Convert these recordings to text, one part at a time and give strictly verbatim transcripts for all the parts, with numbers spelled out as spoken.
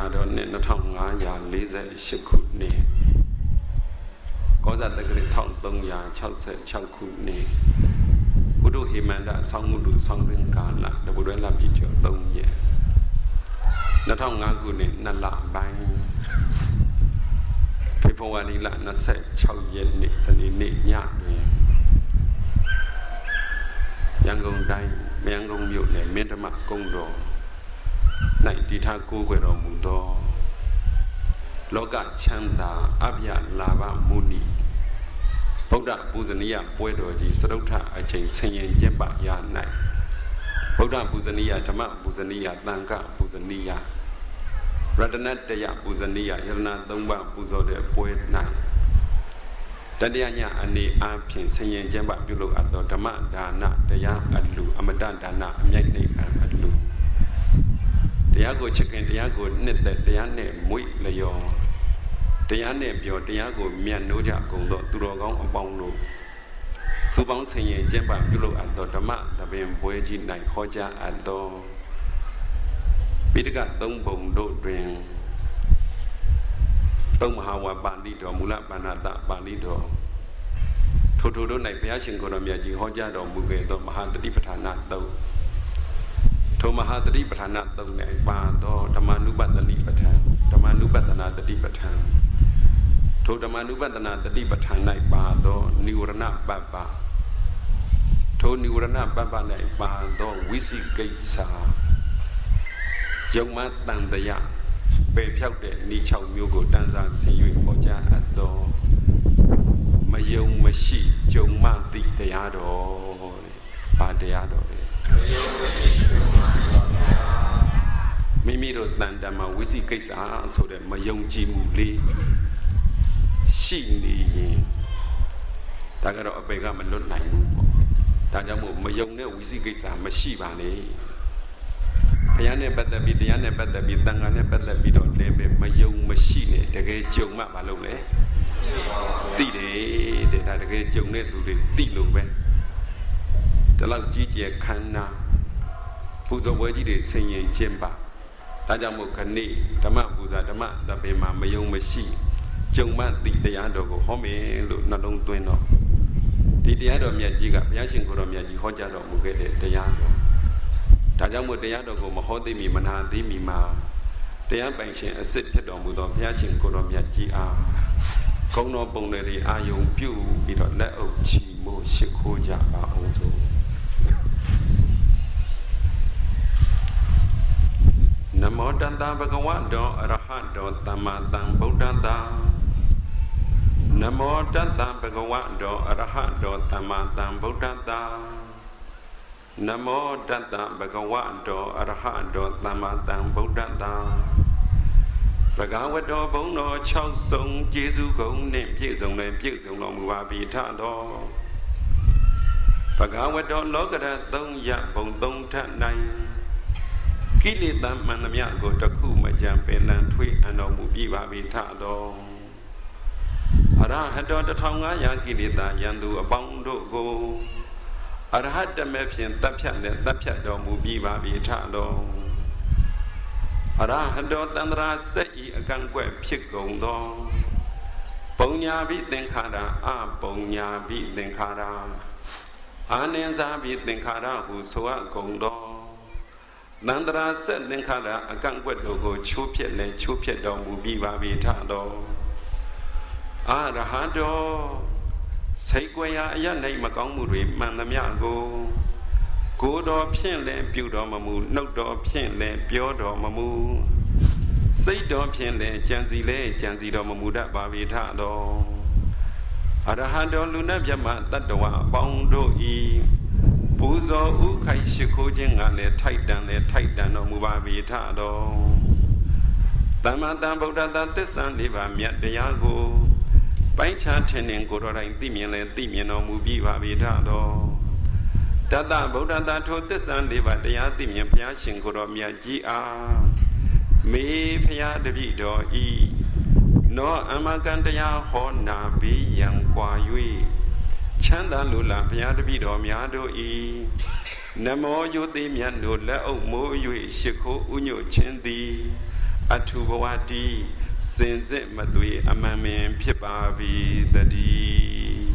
ညာတော်နှစ်နှစ်ထောင်ငါးရာလေးဆယ်ရှစ်ခုနှစ်ကောဇာတက္ကရာတစ်ထောင်သုံးရာခြောက်ဆယ်ခြောက်ခုနှစ်ဘုဒ္ဓဟိမန္တဆောင်းမှုလူဆောင်းရင်ကာလတပုရဲလပြည့်ကျော်သုံးရက်နှစ်ထောင်ငါးခုနှစ်နှစ်လပိုင်းဖေဖော်ဝါရီလနှစ်ဆယ်ခြောက်ရက်နေ့စနေနေ့ညတွင်ရန်ကုန်တိုင်းမယန်းကုန်းမြို့နယ်မင်းဓမ္မကုန်းတော်၌တည်ထားကိုးကွယ်တော်မူသောလောကချမ်းသာအဗျာလာဘမုနိဗုဒ္ဓပူဇနီယပွဲတော်ကြီးစရုထအချိန်ဆင်ရင်ကျင့်ပရာ၌ဗုဒ္ဓပူဇနီယဓမ္မပူဇနီယသံဃပူဇနီယရတနတယပူဇနီယယရဏသုံးပါးပူဇော်တဲ့ပွဲ၌တတရားညအနေအားဖြင့်ဆင်ရင်ကျင့်ပပြုလုပ်အပ်သောဓမ္မဒါနတရားအလူအမတဒါနအမြိုက်နိဗ္ဗာန်အလူတရားကိုချစ်ခင်တရားကိုနှစ်သက်တရားနဲ့မွေ့လျော်တရားနဲ့ပြောတရားကိုမြတ်နိုးကြကုန်သောသူတော်ကောင်းအပေါင်းတို့စုပေါင်းဆင်ရင်ကျင့်ပပြုလုပ်အပ်သောဓမ္မသဘင်ပွဲကြီး၌ဟောကြားအပ်သောပိဋကသုံးပုံတို့တွင်သုံးမဟာဝါပါဠိတော်မူလပါဏာတပါဠိတော်ထိုထိုတို့၌ဘုရားရှင်ကိုယ်တော်မြတ်ကြီးဟောကြားတော်မူခဲ့သောမဟာတတိပဋ္ဌာနာသုံးထိုမဟာတတိပဋ္ဌာနာသုံး၌ပါသောဓမ္မနုပတ္တိပဋ္ဌာန်ဓမ္မနုပတ္တနာတတိပဋ္ဌာန်ထိုဓမ္မနုပတ္တနာတတိပဋ္ဌာန်၌ပါသောនិဝရဏပပ္ပထိုនិဝရဏပပ္ပ၌ပါသောဝိသိကိစ္စယုံမတန်တယပယ်ဖြောက်တဲ့ဤ၆မျိုးကိုတန်ဆာဆင်၍ဟောကြားအပ်သောမယုံမရှိကြုံမသိတရားတော်ဘာတရားတော်လဲမိမိတို့တန်တမှာဝိသိကိစ္စဆိုတဲ့မယုံကြည်မှုလေးရှိနေရင်ဒါကတော့အပေကမလွတ်နိုင်ဘူးပေါ့ဒါကြောင့်မို့မယုံတဲ့ဝိသိကိစ္စမရှိပါနဲ့ဘုရားနဲ့ပတ်သက်ပြီးတရားနဲ့ပတ်သက်ပြီးတန်ခါနဲ့ပတ်သက်ပြီးတော့လည်းပဲမယုံမရှိနဲ့တကယ်ကြုံမှမလုပ်လဲသိတယ်တဲ့ဒါတကယ်ကြုံတဲ့သူတွေသိလို့ပဲဒီလောက်ကြီးကျယ်ခမ်းနားပူဇော်ပွဲကြီးတွေဆင်ရင်ကျင့်ပါဒါကြောင့်မို့ခဏိဓမ္မပူဇာဓမ္မသဘင်မှာမယုံမရှိကြုံမှသိတရားတော်ကိုဟောမယ်လို့နှလုံးသွင်းတော့ဒီတရားတော်မြတ်ကြီးကဘုရားရှင်ကိုယ်တော်မြတ်ကြီးဟောကြားတော်မူခဲ့တဲ့တရားတော်ဒါကြောင့်မို့တရားတော်ကိုမဟောသိမီမနာသိမီမှာတရားပိုင်ရှင်အစစ်ဖြစ်တော်မူသောဘုရားရှင်ကိုယ်တော်မြတ်ကြီးအားကုံတော်ပုံတွေအာယုံပြုပြီးတော့လက်အုပ်ချီမိုးရှိခိုးကြပါအောင်စို့နမောတတ္တဗဂဝတောအရဟတောသမ္မာသမ္ဗုဒ္ဓတ္တနမောတတ္တဗဂဝတောအရဟတောသမ္မာသမ္ဗုဒ္ဓတ္တနမောတတ္တဗဂဝတောအရဟတောသမ္မာသမ္ဗုဒ္ဓတ္တဘဂဝတောဘုံတော်၆စုံကျေးဇူးကုန်နှင့်ပြည့်စုံလည်းပြည့်စုံတော်မူပါပြီထတော်ဘဂဝတောလောကရသုံးရဘုံသုံးထ၌ကိလေသာမှန်သမျှကိုတခုမကြံပင်လန်ထွေးအံတော်မူပြီပါပြီထတော်အရဟတောတစ်ထောင်ငါးရာကိလေသာယံသူအပေါင်းတို့ကိုအရဟတမေဖြင့်တပ်ဖြတ်နဲ့တပ်ဖြတ်တော်မူပြီးပါပြီထတော်အရဟတောတန္တရာစက်ဤအကန့်ကွက်ဖြစ်ကုန်သောပုံညာပိသင်္ခါရအပုံညာပိသင်္ခါရအာနိသပိသင်္ခါရဟုဆိုအပ်ကုန်သောတန္တရာစက်သင်္ခါရအကန့်ကွက်တို့ကိုချိုးဖြက်လဲချိုးဖြက်တော်မူပြီးပါပြီထတော်အရဟတောစိတ်ကွယ်ရာအရ၌မကောင်းမှုတွေမှန်သမျှကိုကိုယ်တော်ဖြင့်လည်းပြုတော်မမူနှုတ်တော်ဖြင့်လည်းပြောတော်မမူစိတ်တော်ဖြင့်လည်းကြံစီလည်းကြံစီတော်မမူတတ်ပါပြီထတော်အရဟတောလူနာမြတ်မတတ္တဝအပေါင်းတို့ဤပူဇော်ဥခိုက်ရှိခိုးခြင်းကလည်းထိုက်တန်လည်းထိုက်တန်တော်မူပါပြီထတော်သမ္မာသမ္ဗုဒ္ဓတ္တသစ္စာလေးပါးမြတ်တရားကိုပိုင်းခြားထင်ထင်ကိုယ်တော်တိုင်သိမြင်လဲသိမြင်တော်မူပြီးပါပြီထတော်တတ္တဗုဒ္ဓတထိုသစ္စာလေးပါးတရားသိမြင်ဘုရားရှင်ကိုယ်တော်မြတ်ကြီးအားမေဖျားတပည့်တော်ဤနောအမကံတရားဟောနာပြီးရန်ကွာ၍ချမ်းသာလိုလားဘုရားတပည့်တော်များတို့ဤနမောယုတိမြတ်တို့လက်အုပ်မိုး၍ရှိခိုးဥညွတ်ခြင်းသည် Atubawati Sinzit Madui Amamin Pipabi the D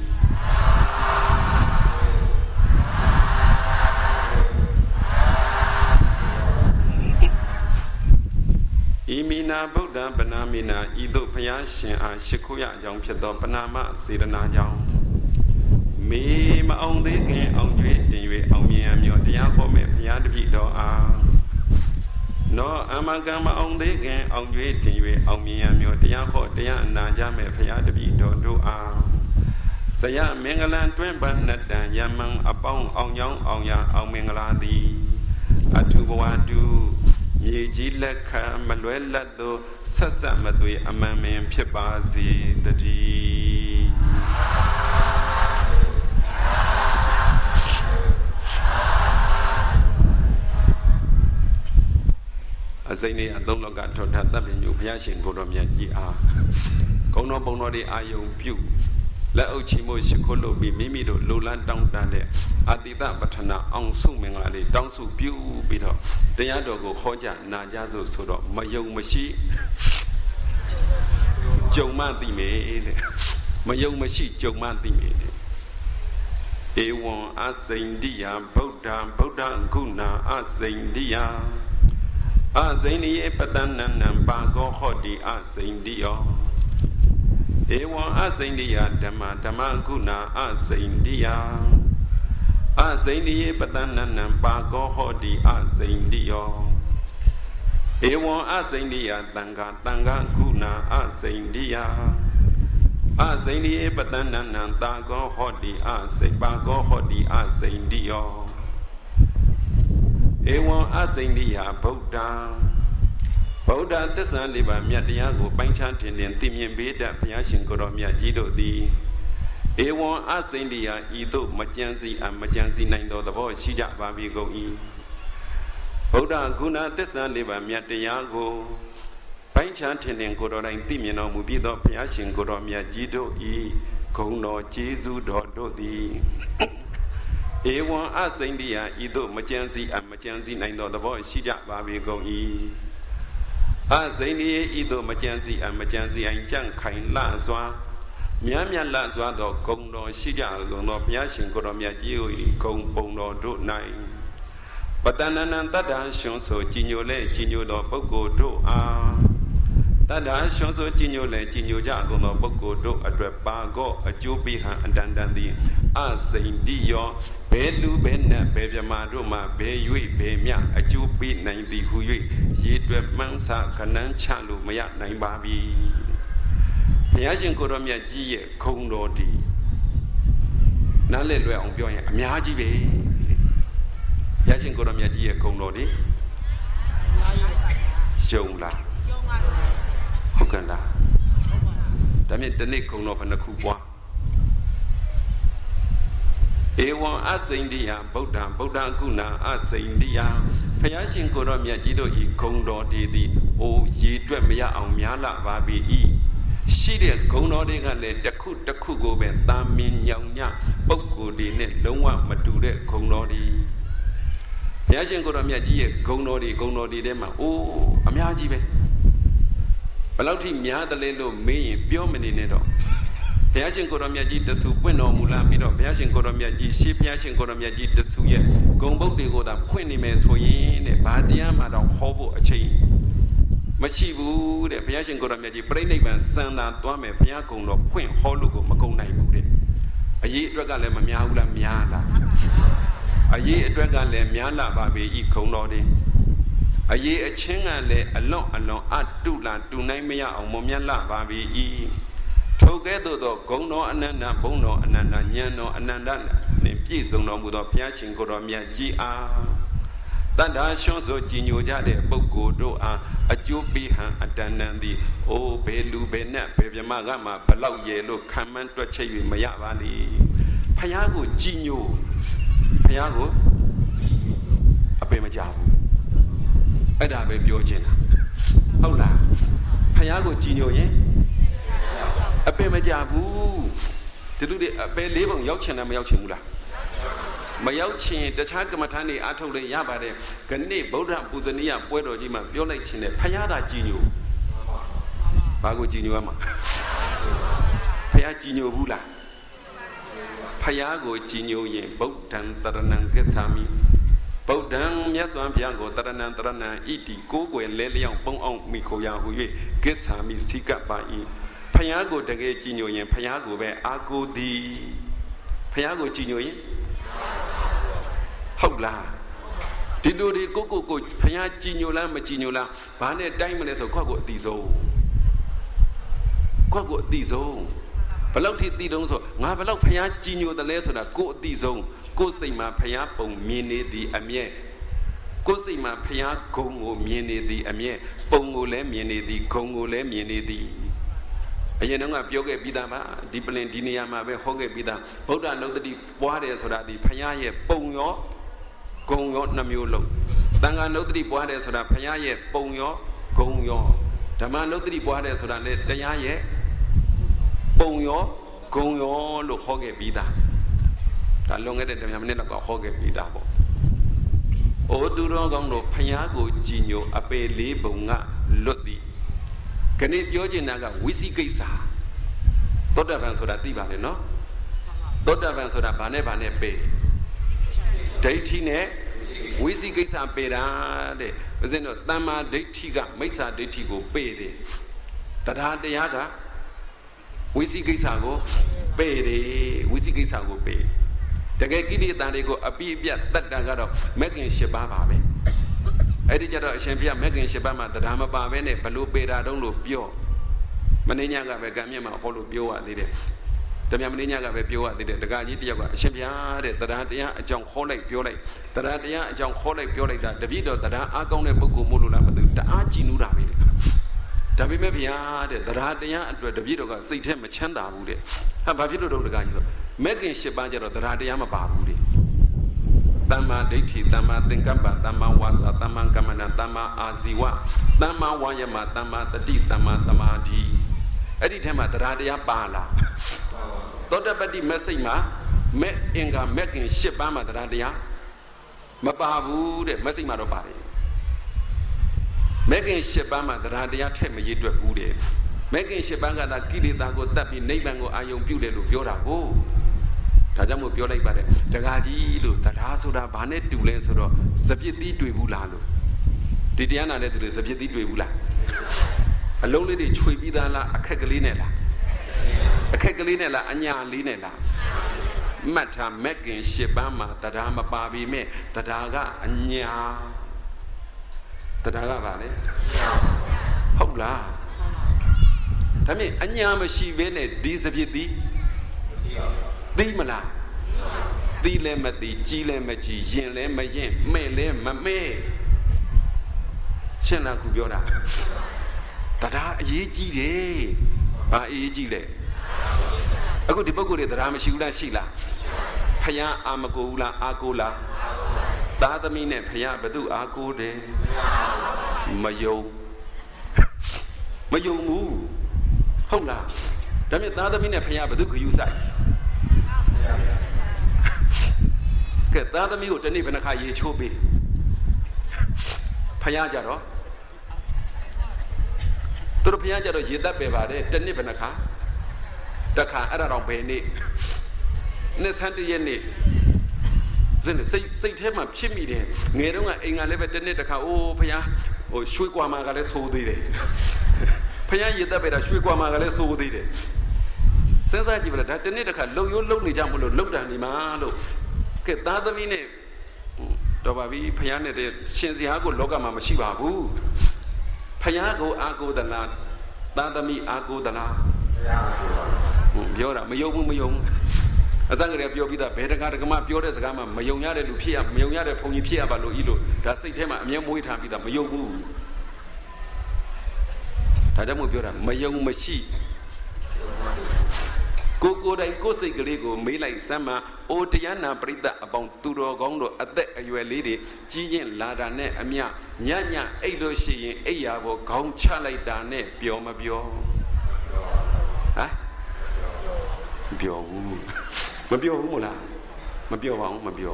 Imina Buddha Banamina Ido Payashin and Shikuya Young Pido Panama Sidana Young Me my own digging on you on me and your dear for me Piadido are No Amagama on digging on you on me and your dear for dear Najame Piadido do are Saya Mingalan twin bannet and Yaman upon on young on ya on Mingaladi Atubawadu Ye Jilaka Manuela do Sasa Madui Amamin Pibazi the D As I need a don't look at that in you, Piashin Godomia G R. Kono Bonori Ayon Pew. La Ochimo Shikolo be Mimido, Lulan down there. Adida Batana, on Suming Ali, down so pew bitter. The Yadogo Hoja, Najazo Sodo, Mayo Mashi Joe Manti made Mayo Mashi, Joe Manti made A one as India, Boda, Boda, Guna, as India. As any Patanan and Bago Hodi as India. Ewan as India, Dama, Damaguna as India. As any Patanan and Bago Hodi as India. Ewan as India, Tanga, Tanga, Guna as India. As any Patanan and Dago Hodi as Bago Hodi as India. Ewan as India, Boda Boda, the son live by Miadiago, Banchantin, and Timian Beda, Piashin Goromia Gido di Ewan as India, Edo, Majanzi, and Majanzi nine dollar boy, Shija Babi go e. Boda Guna, the son live by Miadiago, Banchantin and Gorona and Timian or Mubido, Piashin Goromia Gido e. Kono, Jesu, Dodo di Ewan as India, Edo, Majanzi, and Majanzi nine dollar boy, Shija Babi go e. As India, Edo, Majanzi, and Majanzi, and Jan Kain Lazwa, Miamian Lazwa, do Kono, Shija, Lono, Piashin, Goromia, Gio, Kong Bono, do nine. But then Tada shown so Ginole, Gino, do Boko, do ah. Tada shown so Ginole, Gino Jago, no Boko, do a Drepago, a Jubiha, and Dandandi. As India, Belu Bena, Bejamaduma, Bayui, Bemia, a Jubi ninety Hui, Yidweb Mansa, Kanan Chalu, Maya Naibabi. Piashin Goromia G, Kondo di Nale on Bioy, Miaji Bay. Piashin Goromia G, Kondo di Shonla Hokanda. Damit the Nikonop and the Kupwa. Ewan as India, Boda, Boda Guna, as India, Piashin Goromia Gido e Kondo di O Ye Dwemia on Miala Babi e. She did Kono de Gale, the Kut, the Kugo, and Tamin Yanga, Boko di Net, Loma, Mature, Kono di Piashin Goromia G, Kono di Kono di Dema, oh, Amiaji. Balauti Mia the Lelo, me, Biomini Nedo. Piashin Goromia G, the Supueno Mulabido, Piashin Goromia G, she Piashin Goromia G, the Suye, Gombo de Goda, Quinny Mes, Hoyin, Badia, Madame Hobo, a chain. Mashibu, the Piashin Goromia G, Brain, Sanda, Dwame, Piaco, no Queen, Holugo, Macona, a ye dragale Miaula Miala. A ye dragale Miala, Babi, E. Conodi. A ye a chingale, alone, alone, at Dula, Dunamia, or Momiala, Babi, E. Together, though, Gono, Ananda, Bono, Ananda, Yano, Ananda, Nipizo, no Budo, Piashin Goromia G. R. That shows so Gino Jade, Boko, do a Jubi, a Danandi, O Belu Benet, Bevamagama, Palau Yellow, Kaman to Chevi, Mayavali, Payago, Gino, Payago, a Bemajabu, Adabe Biogena. Hola, Payago Gino, eh? A Bemajabu, to do the Bay Living Yochan and Yochamula. မရောက်ချင်တခြားကမ္မထာနေအားထုတ်လို့ရပါတယ်ခဏဗုဒ္ဓပူဇနီယပွဲတော်ကြီးမှာပြောလိုက်ခြင်းနဲ့ဖယားသာကြည်ညိုဘာကိုကြည်ညိုရမှာဖယားကြည်ညိုဘူးလားဖယားကိုကြည်ညိုရင်ဗုဒ္ဓံတရဏံကိစ္ဆာမိဗုဒ္ဓံမြတ်စွာဘုရားကိုတရဏံတရဏံဣတိကိုးကွယ်လဲလျောင်းပုံအောင်မိခိုရာဟူ၍ကိစ္ဆာမိစိကပါ၏ဖယားကိုတကယ်ကြည်ညိုရင်ဖယားကိုပဲအာကိုသည်ဖယားကိုကြည်ညိုရင်ဟုတ်လားဒီလိုတွေကိုကိုကိုဖယားကြည်ညိုလားမကြည်ညိုလားဘာနဲ့တိုင်းမလဲဆိုခွက်ကိုအတိဆုံးခွက်ကိုအတိဆုံးဘယ်လောက်ထိတိတုံးဆိုငါဘယ်လောက်ဖယားကြည်ညိုတယ်လဲဆိုတာကိုအတိဆုံးကိုစိတ်မှာဖယားပုံမြင်နေသည်အမြဲကိုစိတ်မှာဖယားဂုံကိုမြင်နေသည်အမြဲပုံကိုလည်းမြင်နေသည်ဂုံကိုလည်းမြင်နေသည်အရင်တော့ကပြောခဲ့ပြီးသားပါဒီပလင်ဒီနေရာမှာပဲဟောခဲ့ပြီးသားဗုဒ္ဓနုတ္တိပွားတယ်ဆိုတာဒီဖယားရဲ့ပုံရောဂုံရောနှမျိုးလုံးတန်ခါနုတ္တိပွားတယ်ဆိုတာဖယားရဲ့ပုံရောဂုံရောဓမ္မနုတ္တိပွားတယ်ဆိုတာလေတရားရဲ့ပုံရောဂုံရောလို့ဟောခဲ့ပြီးသားဒါလွန်ခဲ့တဲ့တရားမိနစ်လောက်ကဟောခဲ့ပြီးသားပေါ့။အိုသူတော်ကောင်းတို့ဖယားကိုကြည်ညိုအပေလေးပုံကလွတ်သည်ခဏပြောချင်တာကဝိသိကိစ္စသောတပန်ဆိုတာသိပါလေနော်သောတပန်ဆိုတာဘာနဲ့ဘာနဲ့ပေဒိဋ္ဌိနဲ့ဝိသိကိစ္စပေတာတဲ့ဦးဇင်းတို့တမ္မာဒိဋ္ဌိကမိစ္ဆာဒိဋ္ဌိကိုပေတယ်တရားတရားကဝိသိကိစ္စကိုပေတယ်ဝိသိကိစ္စကိုပေတကယ်ကိလေသာတွေကိုအပြည့်အပြတ်တတ်တာကတော့မဂ်ကင်၈ပါးပါပဲအဲ့ဒီကြတော့အရှင်ဘုရားမဂ်ကင်၈ပါးမှာတရားမပါဘဲနဲ့ဘလို့ပေတာတုံးလို့ပြောမင်းညကပဲကံမြင့်မှာဟောလို့ပြောရသေးတယ်တမန်မင်းညကပဲပြောရသေးတယ်တကကြီးတယောက်ကအရှင်ဘုရားတဲ့တရားတရားအကြောင်းခေါ်လိုက်ပြောလိုက်တရားတရားအကြောင်းခေါ်လိုက်ပြောလိုက်တာတပည့်တော်တရားအားကောင်းတဲ့ပုဂ္ဂိုလ်မို့လို့လားမသိဘူးတအားကြည်နူးတာပဲလေဒါပေမဲ့ဘုရားတဲ့တရားတရားအတွက်တပည့်တော်ကစိတ်ထဲမချမ်းသာဘူးတဲ့ဟာဘာဖြစ်လို့တော့တကကြီးဆိုမဂ်ကင်၈ပါးကျတော့တရားတရားမပါဘူးတဲ့တမ္မာဒိဋ္ဌိတမ္မာသင်္ကပ္ပတမ္မာဝါစာတမ္မာကမ္မန္တတမ္မာအာဇီဝတမ္မာဝါယမတမ္မာတတိတမ္မာသမာဓိအဲ့ဒီထဲမှာတရားတရားပါလားသောတပတ္တိမက်စိတ်မှာမက်အင်္ဂါမက်ကင်၈ပါးမှာတရားတရားမပါဘူးတဲ့မက်စိတ်မှာတော့ပါတယ်မက်ကင်၈ပါးမှာတရားတရားထက်မရည်တွက်ဘူးတဲ့မက်ကင်၈ပါးကသာကိလေသာကိုတတ်ပြီးနိဗ္ဗာန်ကိုအာယုံပြုတယ်လို့ပြောတာကိုဒါကြောင့်မို့ပြောလိုက်ပါတယ်တကားကြီးလို့တရားဆိုတာဘာနဲ့တူလဲဆိုတော့စပြစ်သီးတွေ့ဘူးလားလို့ဒီတရားနာတဲ့သူတွေစပြစ်သီးတွေ့ဘူးလားအလုံးလေးတွေခြွေပြီးသားလားအခက်ကလေးနဲ့လားအခက်ကလေးနဲ့လားအညာလေးနဲ့လားမှတ်ထားမက်ကင်၈ပါးမှာတရားမပါပြီမဲ့တရားကအညာတရားကပါလေဟုတ်လားဒါမြင်အညာမရှိဘဲနဲ့ဒီစပြစ်သီးသိမလားသိလည်းမသိကြီးလည်းမကြီးရင်လည်းမရင်မဲ့လည်းမမဲ့ရှင်းလားခုပြောတာတရားအရေးကြီးတယ်ဘာအရေးကြီးလဲအခုဒီပုဂ္ဂိုလ်တွေတရားမရှိဘူးလားရှိလားဖယားအာမကိုဘူးလားအာကိုလားသားသမီးနဲ့ဖယားဘယ်သူအာကိုတယ်မယုံမယုံဘူးဟုတ်လားဒါမြင်သားသမီးနဲ့ဖယားဘယ်သူခယူဆိုင်ကဲသားသမီးကိုတနေ့ဘယ်နှခါရေချိုးပေးဖယားကြတော့သူတို့ဖယားကြတော့ရေတက်ပဲပါတယ်တနေ့ဘယ်နှခါတခါအဲ့ဒါတော့ဘယ်နေ့နှစ်ဆန်းတရက်နေ့ဇင်းစိတ်စိတ်ထဲမှာဖြစ်မိတယ်ငယ်တုန်းကအိမ်ကလည်းပဲတနေ့တခါအိုးဖယားဟိုရွှေကွာမာကလည်းဆိုးသေးတယ်ဖယားရေတက်ပဲတာရွှေကွာမာကလည်းဆိုးသေးတယ်စဉ်းစားကြည့်ပါလားဒါတနေ့တခါလှုပ်ရိုးလှုပ်နေကြမလို့လှုပ်တာနေမှာလို့ကဲသားသမီးနဲ့တော့ပါပြီဖယားနဲ့တဲ့ရှင်စရာကိုလောကမှာမရှိပါဘူးဖယားကိုအာကိုသလားသားသမီးအာကိုသလားပြောတာမယုံဘူးမယုံအစကတည်းကပြောပြီးသားဘယ်တကားတကမပြောတဲ့စကားမှမယုံရတဲ့လူဖြစ်ရမယုံရတဲ့ဘုံကြီးဖြစ်ရပါလို့ဤလို့ဒါစိတ်ထဲမှာအမြဲမွေးထားပြီးသားမယုံဘူးဒါကြောင့်မို့ပြောတာမယုံမရှိကိုကိုတိုင်ကိုစိတ်ကလေးကိုမေးလိုက်စမ်းမအိုတရားနာပရိသတ်အပေါင်းသူတော်ကောင်းတို့အသက်အရွယ်လေးတွေကြီးရင်လာတာနဲ့အမျှညညအိတ်လို့ရှိရင်အိယာဘောခေါင်းချလိုက်တာနဲ့ပျော်မပျော်ဟမ်ပျော်ဘူးမပျော်ဘူးမို့လားမပြောပါဘူးမပြော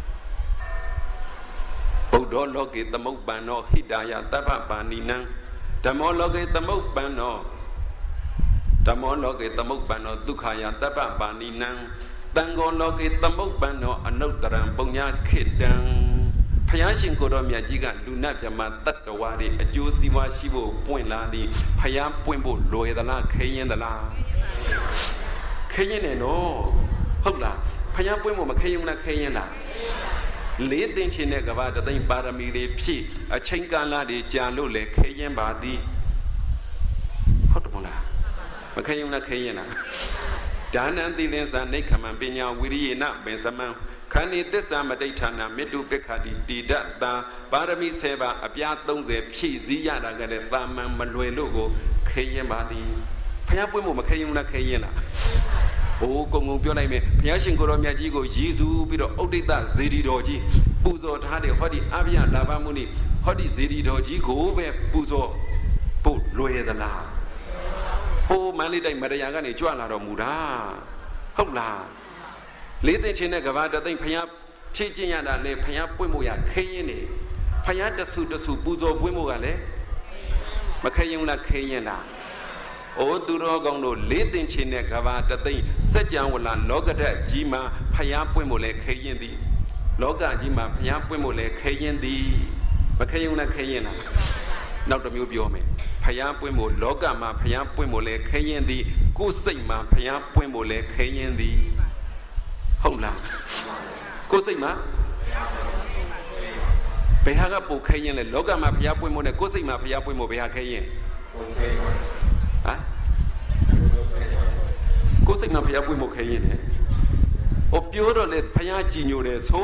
ဗုဒ္ဓလောကေသမုပ္ပန္နောဟိတာယတပ္ပပါဏိနံဓမ္မောလောကေသမုပ္ပန္နောဓမ္မောလောကေသမုပ္ပန္နောဒုက္ခယတပ္ပပါဏိနံတံဃောလောကေသမုပ္ပန္နောအနုတ္တရံပုညခိတံဘုရားရှင်ကိုယ်တော်မြတ်ကြီးကလူနတ်မြတ်တတ္တဝါတွေအကျိုးစီးပွားရှိဖို့ပွင့်လာသည်ဘုရားပွင့်ဖို့လွယ်သလားခဲရင်သလားခဲရင်နဲ့နော်ဟုတ်လားဘုရားပွင့်ဖို့မခဲရင်လားခဲရင်လားလေးသိင်းချင်းတဲ့ကဘာတသိန်းပါရမီတွေဖြည့်အချိန်ကာလတွေကြာလို့လေခဲရင်ပါသည်ဟုတ်တယ်မလားမခဲရင်လားခဲရင်လားဒါနံသီလင်္စာနိခမံပညာဝိရိယနပင်စမံခန္ဒီသစ္စာမတိဋ္ဌာနာမေတ္တုပိက္ခတိတိဒတ္တာပါရမီဆယ်ပါအပြားသုံးဆယ်ဖြည့်စည်းရတာကလည်းတာမန်မလွယ်လို့ကိုခဲရင်ပါသည်ဘုရားပွင့်ဖို့မခဲရင်လားခဲရင်လားโอ้ကုံကုံပြောလိုက်မယ်ဘုရားရှင်ကိုယ်တော်မြတ်ကြီးကိုရည်စူးပြီးတော့ဥဒိတဇေဒီတော်ကြီးပူဇော်ထားတယ်ဟောဒီအဘိယလာဘမုနိဟောဒီဇေဒီတော်ကြီးကိုပဲပူဇော်ဖို့လွယ်သလားဟိုမန္လိတိုင်းမရယာကနေကြွလာတော်မူတာဟုတ်လားလေးသိချင်းတဲ့ကဘာတသိမ့်ဘုရားဖြည့်ကျင့်ရတာလေဘုရားပွင့်ဖို့ရခဲရင်နေဘုရားတဆူတဆူပူဇော်ပွင့်ဖို့ကလည်းမခဲရင်လားခဲရင်လားအိုသူတော်ကောင်းတို့လေးသိချင်းတဲ့ကဘာတသိမ့်စัจ java လာလောကဓာတ်ကြီးမှာဘုရားပွင့်ဖို့လဲခဲရင်သည်လောကကြီးမှာဘုရားပွင့်ဖို့လဲခဲရင်သည်မခဲရင်လားခဲရင်လားနောက်တစ်မျိုးပြောမယ်ဘုရားပွင့်ဖို့လောကမှာဘုရားပွင့်ဖို့လဲခဲရင်သည်ကိုယ်စိတ်မှာဘုရားပွင့်ဖို့လဲခဲရင်သည်ဟုတ်လားကိုယ်စိတ်မှာဘယ်ဟာကပိုခဲရင်လဲလောကမှာဘုရားပွင့်ဖို့နဲ့ကိုယ်စိတ်မှာဘုရားပွင့်ဖို့ဘယ်ဟာခဲရင်ဟမ်ကိုယ်စိတ်မှာဘုရားပွင့်ဖို့ခဲရင်လေဟောပြောတော့လေဘုရားကြည်ညိုတယ်ဆို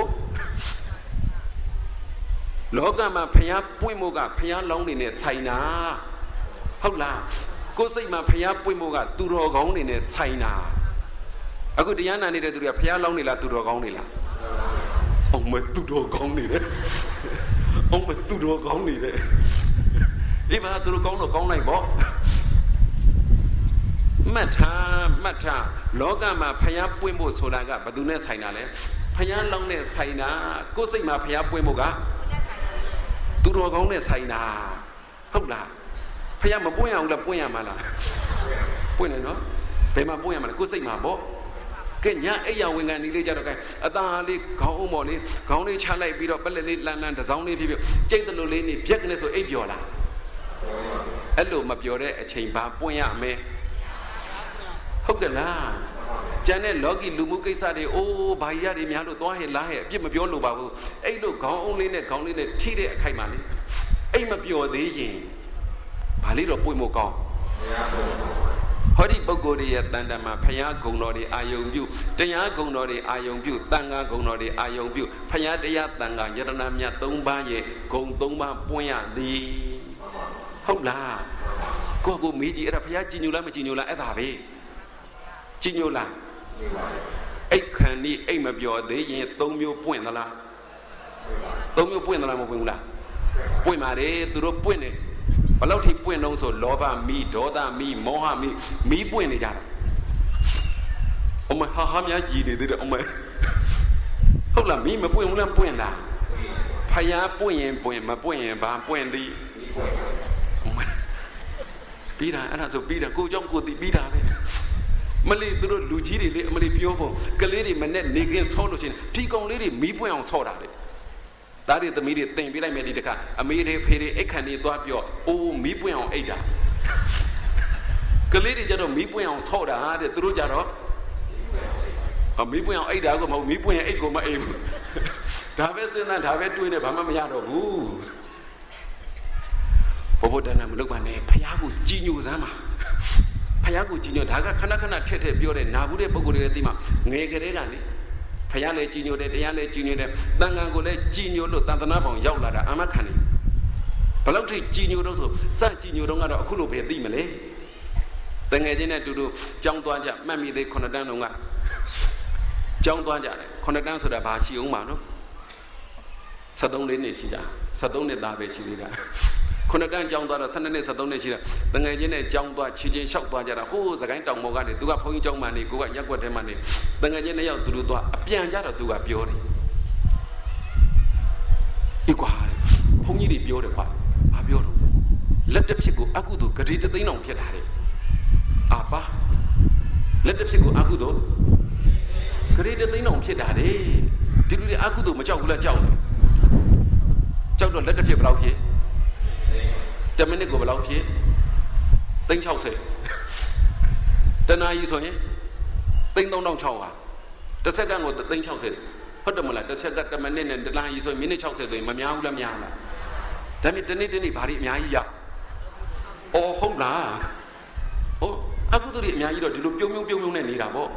လောကမှာဘုရားပွင့်ဖို့ကဘုရားလောင်းနေနဲ့ဆိုင်တာဟုတ်လားကိုယ်စိတ်မှာဘုရားပွင့်ဖို့ကသူတော်ကောင်းနေနဲ့ဆိုင်တာအခုတရားနာနေတဲ့သူတွေကဘုရားလောင်းနေလားသူတော်ကောင်းနေလားအောင်မသူတော်ကောင်းနေတယ်အောင်မသူတော်ကောင်းနေတယ်ဒီမှာသူတော်ကောင်းတော့ကောင်းလိုက်ပေါ့မှတ်ထားမှတ်ထားလောကမှာဘုရားပွင့်ဖို့ဆိုတာကဘယ်သူနဲ့ဆိုင်တာလဲဘုရားလောင်းနဲ့ဆိုင်တာကိုယ်စိတ်မှာဘုရားပွင့်ဖို့ကသူတော်ကောင်းနဲ့ဆိုင်တာဟုတ်လားဘုရားမပွင့်အောင်လားပွင့်ရမှာလားပွင့်တယ်နော်ဘယ်မှာပွင့်ရမှာလဲကိုယ်စိတ်မှာပေါ့ကဲညာအိယာဝင်ကန်ဒီလေးကြတော့ကဲအသာလေးခေါင်းအုံမော်လေးခေါင်းလေးချလိုက်ပြီးတော့ပလက်လေးလန်လန်တစောင်းလေးဖြစ်ဖြစ်ကြိတ်တလို့လေးနေပြက်ကနေဆိုအိပ်ပျော်လားအဲ့လိုမပျော်တဲ့အချိန်ဘာပွင့်ရမယ်ဟုတ်ကဲ့လားကျန်တဲ့လောကီလူမှုကိစ္စတွေအိုးဘာကြီးရတယ်များလို့သွားဟဲ့လားဟဲ့အပြစ်မပြောလို့ပါဘူးအဲ့လိုခေါင်းအုံလေးနဲ့ခေါင်းလေးနဲ့ထိတဲ့အခိုက်မှာလေအိမ်မပျော်သေးရင်ဘာလေးတော့ပွင့်မို့ကောင်းဟောဒီပုဂ္ဂိုလ်တွေရဲ့တန်တမှာဘုရားဂုဏ်တော်တွေအာယုံပြုတရားဂုဏ်တော်တွေအာယုံပြုတန်ခါဂုဏ်တော်တွေအာယုံပြုဘုရားတရားတန်ခါယတနာမြတ်၃ပါးရဲ့ဂုဏ်၃ပါးပွင့်ရသည်ဟုတ်လားကိုယ့်ကိုမေးကြည့်အဲ့ဒါဘုရားကြည်ညိုလားမကြည်ညိုလားအဲ့ဒါပဲကြည်ညိုလားအိတ်ခန္ဒီအိတ်မပြောသေးရင်၃မျိုးပွင့်သလား၃မျိုးပွင့်သလားမပွင့်ဘူးလားပွင့်ပါတယ်သူတို့ပွင့်တယ်ဘယ်လောက်ထိပွင့်တော့ဆိုလောဘမီဒေါသမီမောဟမီမီးပွင့်နေကြတာအမဟာဟာများကြီးနေသေးတယ်အမဟုတ်လားမီးမပွင့်ဘူးလားပွင့်လားဖယားပွင့်ရင်ပွင့်မပွင့်ရင်ဘာပွင့်သည်ပြီးတာအဲ့ဒါဆိုပြီးတာကိုကြောင့်ကိုတည်ပြီးတာပဲမလေးသူတို့လူကြီးတွေလေအမလေးပြောဖို့ကလေးတွေမနဲ့နေကင်းဆောလို့ချင်းဒီကောင်လေးတွေမီးပွင့်အောင်ဆောတာလေသားတွေသမီးတွေတင်ပြလိုက်မယ်ဒီတခါအမေတွေဖေတွေအိတ်ခန်တွေသွားပြောအိုးမီးပွင့်အောင်အိတ်တာကလေးတွေကြတော့မီးပွင့်အောင်ဆော့တာတဲ့သူတို့ကြတော့အမီးပွင့်အောင်အိတ်တာကိုမဟုတ်မီးပွင့်ရင်အိတ်ကိုမအိတ်ဘူးဒါပဲစဉ်းစားဒါပဲတွေးနေဘာမှမရတော့ဘူးဘဘဒနာမလုပ်ပါနဲ့ဖယားကိုကြည်ညိုစမ်းပါဖယားကိုကြည်ညိုဒါကခဏခဏထက်ထက်ပြောတဲ့နာဘူးတဲ့ပုံကိုယ်တွေလည်းသိမှာငယ်ကလေးကလေဖယားလည်းကြည်ညိုတယ်တရားလည်းကြည်ညိုတယ်တန်ခါကိုလည်းကြည်ညိုလို့တန်တနာပေါင်ရောက်လာတာအာမခံနေဘယ်လောက်ထိကြည်ညိုတော့ဆိုစကြည်ညိုတော့ကတော့အခုလိုပဲသိမလဲတငယ်ချင်းနဲ့တူတူကြောင်းသွားကြမှတ်မိသေးခုနှစ်တန်းလုံးကကြောင်းသွားကြတယ်ခုနှစ်တန်းဆိုတာဘာရှိအောင်ပါနော်ဆက်သုံးလေးနှစ်ရှိတာဆက်သုံးနှစ်သားပဲရှိသေးတာခုနှစ်တန်းကျောင်းသွားတော့ဆယ်နှစ်နှစ်ဆယ်သုံးနှစ်ရှိတယ်တငယ်ချင်းနဲ့ကျောင်းသွားချီချင်းလျှောက်သွားကြတာဟိုးစကိုင်းတောင်ပေါ်ကနေသူကဘုန်းကြီးကျောင်းမှနေကိုကရက်ွက်ထဲမှနေတငယ်ချင်းနဲ့ရောက်သူတို့သွားအပြန်ကြတော့သူကပြောတယ်ဒီကွာဘုန်းကြီးတွေပြောတယ်ကွာဘာပြောတော့လက်တစ်ဖြစ်ကိုအကုသိုလ်ဂတိတသိန်းအောင်ဖြစ်တာတဲ့အာပါလက်တစ်ဖြစ်ကိုအကုသိုလ်ဂတိတသိန်းအောင်ဖြစ်တာတဲ့ဒီလူတွေအကုသိုလ်မကြောက်ဘူးလားကြောက်တယ်ကြောက်တော့လက်တစ်ဖြစ်ဘယ်လောက်ဖြစ်တမိနစ်ကိုဘယ်လောက်ဖြစ်သိန်း၆၀တနာရီဆိုရင်သိန်း၃၆၀၀တစ်စက္ကန့်ကိုသိန်း၆၀ဟုတ်တယ်မလားတစ်စက္ကန့်တမိနစ်နဲ့တနာရီဆိုရင်မိနစ်၆၀ဆိုရင်မများဘူးလားများလားဒါပေမဲ့တနေ့တနေ့ဘာတွေအများကြီးရအော်ဟုတ်လားဟိုအကုသိုလ်တွေအများကြီးတော့ဒီလိုပြုံးပြုံးပြုံးပြုံးနဲ့နေတာပေါ့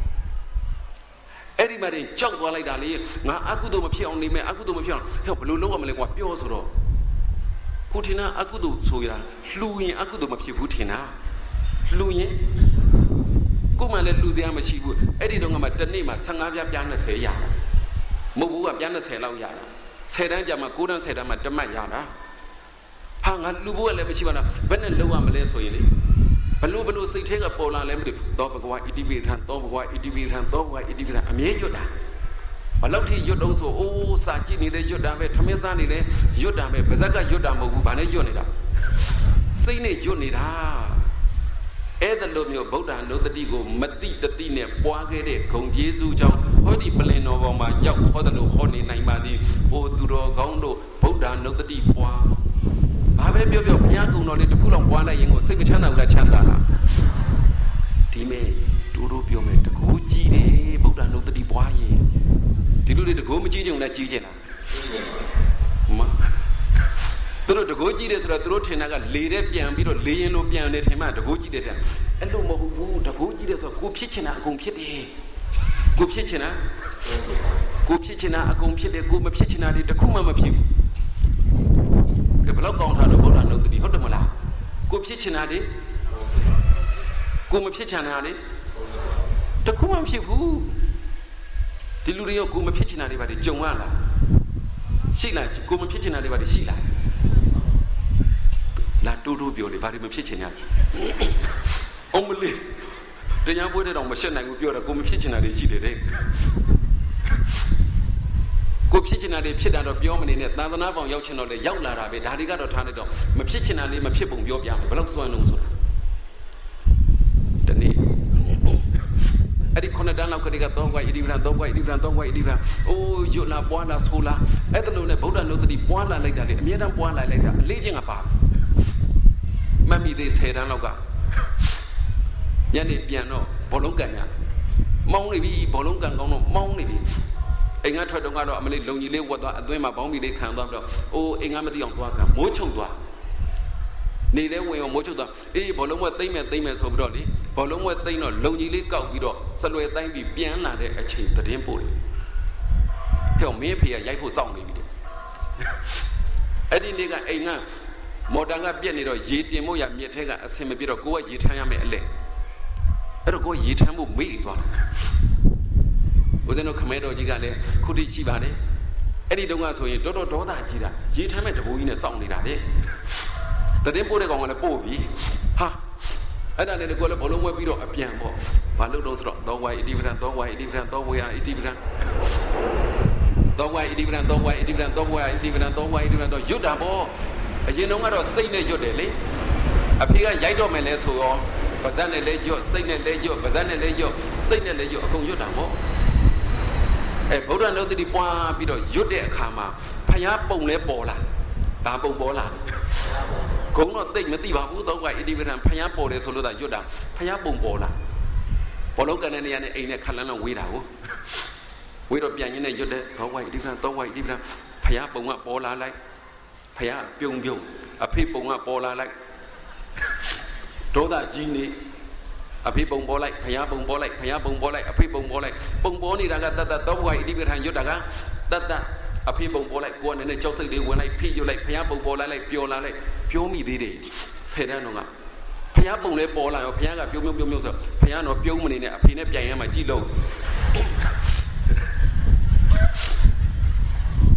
အဲ့ဒီမှာတင်ကြောက်သွားလိုက်တာလေငါအကုသိုလ်မဖြစ်အောင်နေမယ်အကုသိုလ်မဖြစ်အောင်ဟဲ့ဘယ်လိုလုပ်ရမလဲကွာပြောဆိုတော့ကိုထင်တာအကုသိုလ်ဆိုရလှူရင်အကုသိုလ်မဖြစ်ဘူးထင်တာလှူရင်ကိုမှလည်းလှူစရာမရှိဘူးအဲ့ဒီတော့ငါမှတစ်နေ့မှာဆယ်ငါးပြားပြား၂၀ရတာမဟုတ်ဘူးကပြား၂၀လောက်ရတာဆယ်တန်းကြာမှ၉တန်းဆယ်တန်းမှတမတ်ရတာဟာငါလှူဖို့လည်းမရှိပါလားဘယ်နဲ့လုပ်ရမလဲဆိုရင်လေဘလို့ဘလို့စိတ်ထဲကပေါ်လာလဲမသိဘူးသောဘဂဝါဣတိပိဋ္ဌံသောဘဂဝါဣတိပိဋ္ဌံသောဘဂဝါဣတိပိဋ္ဌံအမြဲရွတ်တာဘလောက်ထိရွတ်တော့ဆိုအိုးစာကြည့်နေတယ်ရွတ်တာပဲထမင်းစားနေတယ်ရွတ်တာပဲပါဇက်ကရွတ်တာမဟုတ်ဘူးဗာနဲ့ရွတ်နေတာစိတ်နဲ့ရွတ်နေတာအဲ့ဒါလိုမျိုးဗုဒ္ဓနုတ္တိကိုမတိတတိနဲ့ပွားခဲ့တဲ့ဂုံကျေးဇူးကြောင့်ဟောဒီပလင်တော်ပေါ်မှာရောက်ဟောတယ်လို့ဟောနေနိုင်ပါသည်ဟိုသူတော်ကောင်းတို့ဗုဒ္ဓနုတ္တိပွားဘာပဲပြောပြောဘုရားကုံတော်လေးတစ်ခုလောက်ပွားလိုက်ရင်ကိုစိတ်မချမ်းသာဘူးလားချမ်းသာလားဒီမဲ့တူတူပြောမယ်တကူကြီးတယ်ဗုဒ္ဓနုတ္တိပွားရင်ဒီလူတွေတကူမကြီးကြုံနဲ့ကြီးကျင်တာမသူတို့တကူကြီးတယ်ဆိုတော့သူတို့ထင်တာကလေတဲ့ပြန်ပြီးတော့လေရင်လိုပြန်နေထင်မှတကူကြီးတယ်တဲ့အဲ့လိုမဟုတ်ဘူးတကူကြီးတယ်ဆိုတော့ကိုဖြစ်ချင်တာအကုန်ဖြစ်တယ်ကိုဖြစ်ချင်တာကိုဖြစ်ချင်တာအကုန်ဖြစ်တယ်ကိုမဖြစ်ချင်တာတွေတခုမှမဖြစ်ဘူးကဲဘယ်လောက်ကောင်းတာလို့ဗုဒ္ဓနုတ္တိဟုတ်တယ်မလားကိုဖြစ်ချင်တာတွေကိုမဖြစ်ချင်တာတွေတခုမှမဖြစ်ဘူးဒီလူတွေရောကိုမဖြစ်ချင်တာတွေပါကြုံရလားရှိလားကိုမဖြစ်ချင်တာတွေပါရှိလားလာတူတူပြောလေဘာတွေမဖြစ်ချင်ရအမလေးတရားပွဲတဲ့တော့မရှက်နိုင်ဘူးပြောတာကိုမဖြစ်ချင်တာတွေရှိတယ်တဲ့ကိုဖြစ်ချင်တာတွေဖြစ်တာတော့ပြောမနေနဲ့သာသနာ့ဘောင်ရောက်ချင်တော့လေရောက်လာတာပဲဒါတွေကတော့ထားလိုက်တော့မဖြစ်ချင်တာလေးမဖြစ်ပုံပြောပြမယ်ဘယ်လောက်စွမ်းလုံးဆိုတာတနေ့အဲ့ဒီခုနှစ်တန်းလောက်ကလေးကတော့ကွာဣတိပ္ပံတော့ကွာဣတိပ္ပံတော့ကွာဣတိပ္ပံအိုးရွတ်လာပွားလာဆိုလာအဲ့ဒါလို့နဲ့ဗုဒ္ဓနုတ္တိပွားလာလိုက်တာလေအမြဲတမ်းပွားလာလိုက်တာအလေးချင်းကပါမမီသေးဆယ်တန်းလောက်ကညနေပြန်တော့ဘောလုံးကန်ညာမောင်းနေပြီဘောလုံးကန်ကောင်းတော့မောင်းနေပြီအိမ်ကထွက်တော့ကတော့အမလေးလုံကြီးလေးဝတ်သွားအသွင်းမှာဘောင်းမီလေးခံသွားပြီးတော့အိုးအိမ်ကမသိအောင်သွားခံမိုးချုပ်သွားနေတဲ့ဝင်အောင်မိုးချုပ်သွားအေးဘောလုံးဝက်သိမ့်မဲ့သိမ့်မဲ့ဆိုပြီးတော့လေဘောလုံးဝက်သိမ့်တော့လုံကြီးလေးကောက်ပြီးတော့စလွယ်တိုင်းပြီးပြန်လာတဲ့အချိန်သတင်းပို့တယ်ဟဲ့မင်းဖေကရိုက်ဖို့စောင့်နေပြီတဲ့အဲ့ဒီနေ့ကအိမ်ကမော်တန်ကပြက်နေတော့ရေတင်ဖို့ရမြစ်ထဲကအဆင်မပြေတော့ကိုကရေထမ်းရမယ်အလဲအဲ့တော့ကိုရေထမ်းဖို့မေ့သွားတယ်ဦးဇင်းတို့ခမဲတော်ကြီးကလည်းခုတိရှိပါတယ်အဲ့ဒီတုန်းကဆိုရင်တော်တော်ဒေါသကြီးတာရေထမ်းမဲ့တဘူကြီးနဲ့စောင့်နေတာတဲ့တည်ပို့တဲ့ကောင်ကလည်းပို့ပြီဟာအဲ့ဒါနဲ့ကိုလည်းဘလုံးဝဲပြီးတော့အပြန်ပေါ့ဘာလို့တော့ဆိုတော့သောဝိုင်ဣတိပ္ပံသောဝိုင်ဣတိပ္ပံသောဝေယဣတိပ္ပံသောဝိုင်ဣတိပ္ပံသောဝိုင်ဣတိပ္ပံသောဝေယဣတိပ္ပံသောဝိုင်ဣတိပ္ပံတော့ရွတ်တာပေါ့အရင်တော့ကတော့စိတ်နဲ့ရွတ်တယ်လေအဖေကရိုက်တော့မယ်လဲဆိုရောပါဇက်နဲ့လဲရွတ်စိတ်နဲ့လဲရွတ်ပါဇက်နဲ့လဲရွတ်စိတ်နဲ့လဲရွတ်အကုန်ရွတ်တာပေါ့အဲဗုဒ္ဓနုတ္တိပွားပြီးတော့ရွတ်တဲ့အခါမှာဖယားပုံလဲပေါ်လာဒါပုံပေါ်လာဂုံတော့တိတ်မသိပါဘူးတော့ကဣတိပ္ပံဖယားပေါ်တယ်ဆိုလို့သာရွတ်တာဖယားပုံပေါ်လာဘောလုံးကန်တဲ့နေရာနဲ့အိမ်နဲ့ခက်လန်းလန်းဝေးတာကိုဝေးတော့ပြန်ရင်းနဲ့ရွတ်တဲ့တော့ကဣတိပ္ပံတော့ကဣတိပ္ပံဖယားပုံကပေါ်လာလိုက်ဖယားပြုံပြုံအဖေပုံကပေါ်လာလိုက်ဒေါသကြီးနေအဖေပုံပေါ်လိုက်ဖယားပုံပေါ်လိုက်ဖယားပုံပေါ်လိုက်အဖေပုံပေါ်လိုက်ပုံပေါ်နေတာကတတ်တတ်တော့ကဣတိပ္ပံရွတ်တာကတတ်တတ်အဖေပုံပေါ်လိုက်ကိုကနည်းနည်းကြောက်စိတ်လေးဝင်လိုက်ဖိရွတ်လိုက်ဖယားပုံပေါ်လာလိုက်ပျော်လာလိုက်ပြောမိသေးတယ်ဆယ်တန်းတော့ကဖယားပုံလေးပေါ်လာရောဖယားကပြုံပြုံပြုံပြုံဆိုဖယားတော့ပြုံးမနေနဲ့အဖေနဲ့ပြန်ရမှကြည့်လို့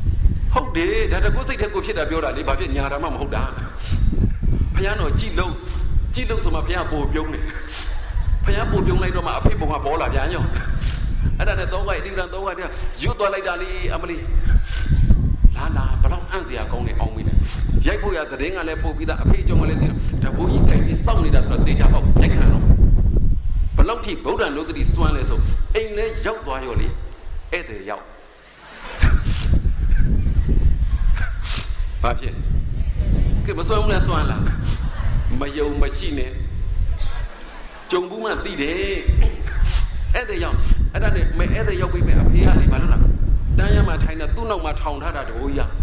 ဟုတ်တယ်ဒါတကူစိတ်ထဲကိုဖြစ်တာပြောတာလေဘာဖြစ်ညာတာမှမဟုတ်တာဖယားတော်ကြည်လုံးကြည်လုံးဆိုမှဖယားပို့ပြုံးတယ်ဖယားပို့ပြုံးလိုက်တော့မှအဖေပုံကပေါ်လာပြန်ရောအဲ့ဒါနဲ့တော့ကအိန္ဒိယတော့ကတည်းကရွတ်သွားလိုက်တာလေအမလီလာလာဘလောက်အံ့စရာကောင်းနေအောင်မင်းနဲ့ရိုက်ဖို့ရသတင်းကလည်းပို့ပြီးသားအဖေကြောင့်လည်းတဘိုးကြီးကြိုက်ပြီးစောင့်နေတာဆိုတော့တေချာပေါ့ရိုက်ခံတော့ဘလောက်ထိဗုဒ္ဓနုတ္တိစွမ်းလဲဆိုအိမ်လဲရောက်သွားရောလေဧည့်သည်ရောက်ဘာဖြစ်ကဲမစွမ်းဘူးလားစွမ်းလားမယုံမရှိနဲ့ကြုံဘူးမှသိတယ်အဲ့ဒါရောက်အဲ့ဒါနဲ့မဲအဲ့ဒါရောက်ပြီမဲအဖေကလေဘာလို့လားတန်းရမှာထိုင်တာသူ့နောက်မှာထောင်ထားတာတဘိုးကြီး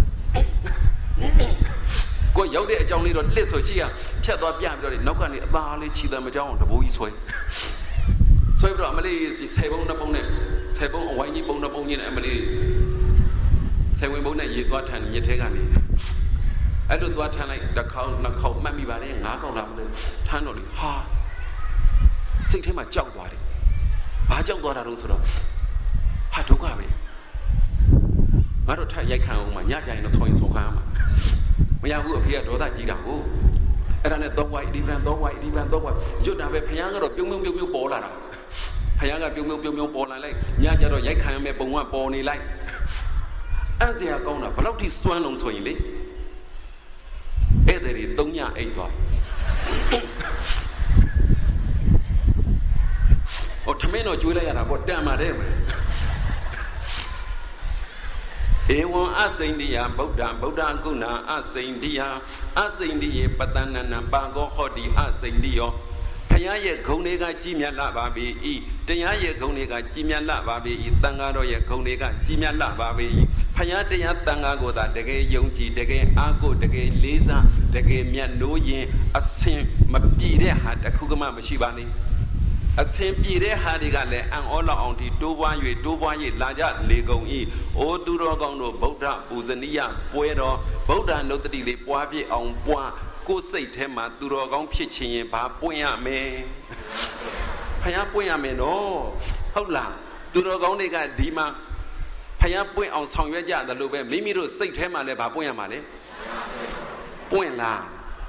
ကိုရောက်တဲ့အကြောင်းလေးတော့လက်ဆိုရှိရဖြတ်သွားပြပြီးတော့လေနောက်ကနေအသားလေးခြိတယ်မကြောက်အောင်တဘိုးကြီးဆွဲဆွဲပြီးတော့အမလေးဆယ်ပုံနှစ်ပုံနဲ့ဆယ်ပုံအဝိုင်းကြီးပုံနှစ်ပုံကြီးနဲ့အမလေးဆယ်ဝင်ပုံနဲ့ရေသွားထန်ညက်ထဲကနေအဲ့လိုသွားထန်လိုက်တစ်ခေါက်နှစ်ခေါက်မှတ်မိပါလေငါးခေါက်လာမလို့ထန်တော့လေဟာစိတ်ထဲမှာကြောက်သွားတယ်ဘာကြောက်သွားတာလို့ဆိုတော့ဟာဒုက္ခပဲငါတို့ထက်ရိုက်ခံအောင်မှညကြရင်တော့ဆောင်းရင်ဆောင်းခံရမှာမရဘူးအဖေကဒေါသကြီးတာကိုအဲ့ဒါနဲ့တော့ဝိုက်ဒီဗန်တော့ဝိုက်ဒီဗန်တော့ဝိုက်ရွတ်တာပဲဖယားကတော့ပြုံးပြုံးပြုံးပြုံးပေါ်လာတာဖယားကပြုံးပြုံးပြုံးပြုံးပေါ်လာလိုက်ညကြတော့ရိုက်ခံရမယ်ပုံကပေါ်နေလိုက်အဲ့စရာကောင်းတာဘလောက်ထိစွမ်းလုံးဆိုရင်လေအဲ့ဒါတွေသုံးညအိတ်သွားဟိုထမင်းတော့ကျွေးလိုက်ရတာပေါ့တန်ပါတယ်ဧဝံအစိန္ဒိယဗုဒ္ဓံဗုဒ္ဓကုဏအစိန္ဒိယအစိန္ဒိယေပတဏ္ဏနံပါကောဟောတိအစိန္ဒိယောဖယားရဲ့ဂုဏ်တွေကကြီးမြတ်လာပါပြီဤတရားရဲ့ဂုဏ်တွေကကြီးမြတ်လာပါပြီဤတန်ဃာတော်ရဲ့ဂုဏ်တွေကကြီးမြတ်လာပါပြီဖယားတရားတန်ဃာကိုသာတကယ်ယုံကြည်တကယ်အားကိုတကယ်လေးစားတကယ်မြတ်နိုးရင်အစင်မပြေတဲ့ဟာတခုကမှမရှိပါနဲ့အစင်ပြေတဲ့ဟာတွေကလည်းအံ့ဩလောက်အောင်ဒီတိုးပွား၍တိုးပွား၍လာကြလေကုန်၏အိုသူတော်ကောင်းတို့ဗုဒ္ဓပူဇနီယပွဲတော်ဗုဒ္ဓနုတ္တိလေးပွားပြည့်အောင်ပွားကိုယ်စိတ်ထဲမှာသူတော်ကောင်းဖြစ်ခြင်းရင်ဘာပွင့်ရမယ်ဖယားပွင့်ရမယ်နော်ဟုတ်လားသူတော်ကောင်းတွေကဒီမှာဖယားပွင့်အောင်ဆောင်ရွက်ကြတယ်လို့ပဲမိမိတို့စိတ်ထဲမှာလည်းဘာပွင့်ရမှာလဲပွင့်လား